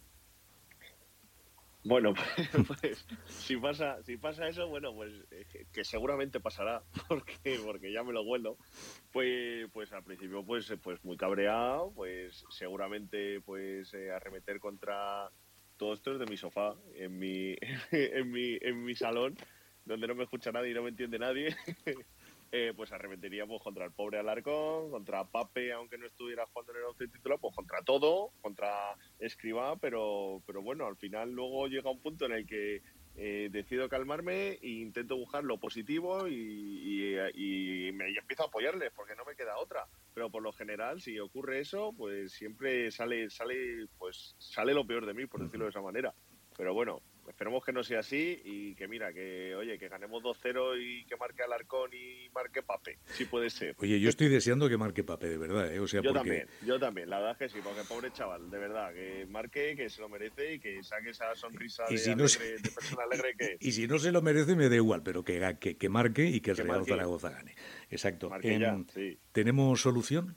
Bueno, pues, pues si pasa si pasa eso, bueno, pues eh, que seguramente pasará, porque porque ya me lo huelo. Pues pues al principio pues pues muy cabreado, pues seguramente pues eh, arremeter contra todo esto es de mi sofá, en mi en mi en mi salón, donde no me escucha nadie y no me entiende nadie. Eh, pues arremeteríamos contra el pobre Alarcón, contra Pape, aunque no estuviera jugando en el once titular, pues contra todo, contra Escribá, pero, pero bueno, al final luego llega un punto en el que eh, decido calmarme e intento buscar lo positivo y, y, y me y empiezo a apoyarles, porque no me queda otra. Pero por lo general, si ocurre eso, pues siempre sale, sale, pues sale lo peor de mí, por decirlo de esa manera. Pero bueno, esperemos que no sea así y que mira, que oye, que ganemos dos cero y que marque Alarcón y marque Pape, si puede ser. Oye, yo estoy deseando que marque Pape, de verdad, ¿eh? O sea, yo porque... también, yo también, la verdad es que sí, porque pobre chaval, de verdad, que marque, que se lo merece y que saque esa sonrisa y de, si alegre, no se... de persona alegre que es. Y si no se lo merece, me da igual, pero que, que, que marque y que el que Real marque. Zaragoza gane. Exacto. Marque ya, eh, sí. ¿Tenemos solución?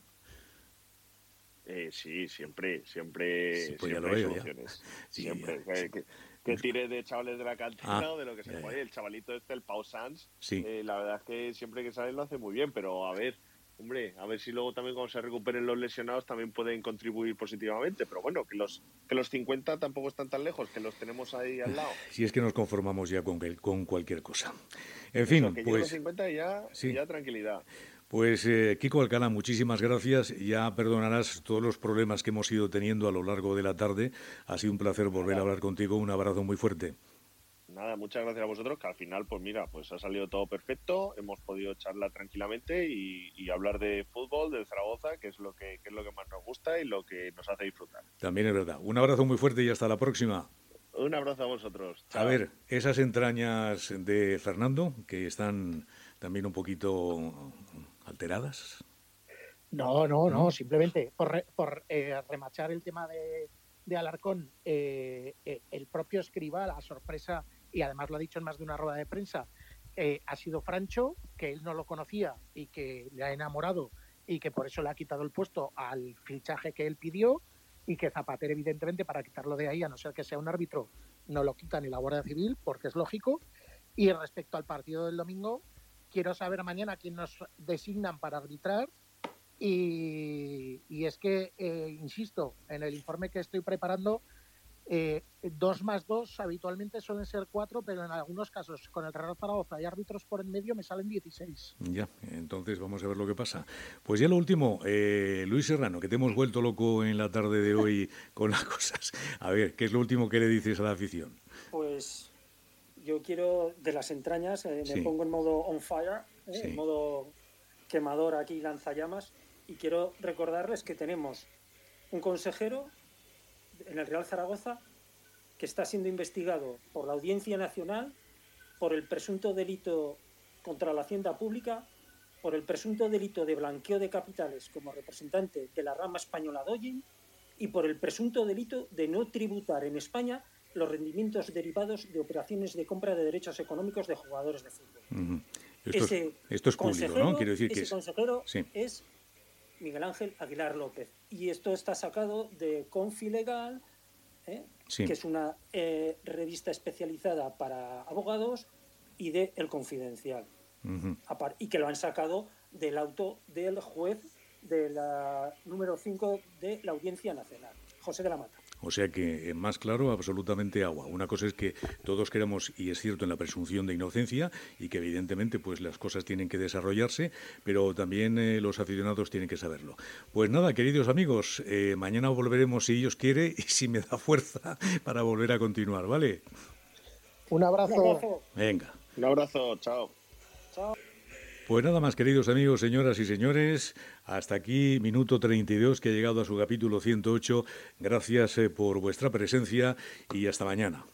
Eh, sí, siempre, siempre, sí, pues siempre ya hay lo soluciones. Sí, siempre. Ya, que, que, que tire de chavales de la cantera ah, o de lo que se puede. El chavalito este, el Pau Sanz, sí. eh, la verdad es que siempre que sale lo hace muy bien, pero a ver, hombre, a ver si luego también cuando se recuperen los lesionados también pueden contribuir positivamente. Pero bueno, que los que los cincuenta tampoco están tan lejos, que los tenemos ahí al lado. Si es que nos conformamos ya con, con cualquier cosa. En fin, Eso, que pues... los cincuenta y ya, sí. ya tranquilidad. Pues eh, Kiko Alcalá, muchísimas gracias. Ya perdonarás todos los problemas que hemos ido teniendo a lo largo de la tarde. Ha sido un placer volver Nada. a hablar contigo. Un abrazo muy fuerte. Nada, muchas gracias a vosotros, que al final, pues mira, pues ha salido todo perfecto. Hemos podido charlar tranquilamente y, y hablar de fútbol, del Zaragoza, que es lo que, que es lo que más nos gusta y lo que nos hace disfrutar. También es verdad. Un abrazo muy fuerte y hasta la próxima. Un abrazo a vosotros. Chao. A ver, esas entrañas de Fernando, que están también un poquito alteradas. No, no, no, simplemente por, re, por eh, remachar el tema de, de Alarcón, eh, eh, el propio Escribá, la sorpresa, y además lo ha dicho en más de una rueda de prensa, eh, ha sido Francho, que él no lo conocía y que le ha enamorado y que por eso le ha quitado el puesto al fichaje que él pidió, y que Zapater, evidentemente, para quitarlo de ahí, a no ser que sea un árbitro, no lo quita ni la Guardia Civil, porque es lógico. Y respecto al partido del domingo, quiero saber mañana quién nos designan para arbitrar y, y es que, eh, insisto, en el informe que estoy preparando, eh, dos más dos habitualmente suelen ser cuatro, pero en algunos casos con el Real Zaragoza y árbitros por en medio me salen dieciséis. Ya, entonces vamos a ver lo que pasa. Pues ya lo último, eh, Luis Serrano, que te hemos vuelto loco en la tarde de hoy con las cosas. A ver, ¿qué es lo último que le dices a la afición? Pues... yo quiero, de las entrañas, eh, me sí. pongo en modo on fire, eh, sí. en modo quemador aquí, lanzallamas, y quiero recordarles que tenemos un consejero en el Real Zaragoza que está siendo investigado por la Audiencia Nacional por el presunto delito contra la hacienda pública, por el presunto delito de blanqueo de capitales como representante de la rama española Doyen y por el presunto delito de no tributar en España los rendimientos derivados de operaciones de compra de derechos económicos de jugadores de fútbol. Uh-huh. Esto, ese es, esto es público, ¿no? Quiero decir ese que es... consejero sí. es Miguel Ángel Aguilar López. Y esto está sacado de Confilegal, ¿eh? sí. que es una eh, revista especializada para abogados, y de El Confidencial. Uh-huh. Y que lo han sacado del auto del juez de la número cinco de la Audiencia Nacional, José de la Mata. O sea que, más claro, absolutamente agua. Una cosa es que todos queremos, y es cierto, en la presunción de inocencia, y que evidentemente pues las cosas tienen que desarrollarse, pero también eh, los aficionados tienen que saberlo. Pues nada, queridos amigos, eh, mañana volveremos, si Dios quiere, y si me da fuerza, para volver a continuar, ¿vale? Un abrazo. Un abrazo. Venga. Un abrazo, chao. Chao. Pues nada más, queridos amigos, señoras y señores, hasta aquí Minuto treinta y dos, que ha llegado a su capítulo ciento ocho. Gracias eh, por vuestra presencia y hasta mañana.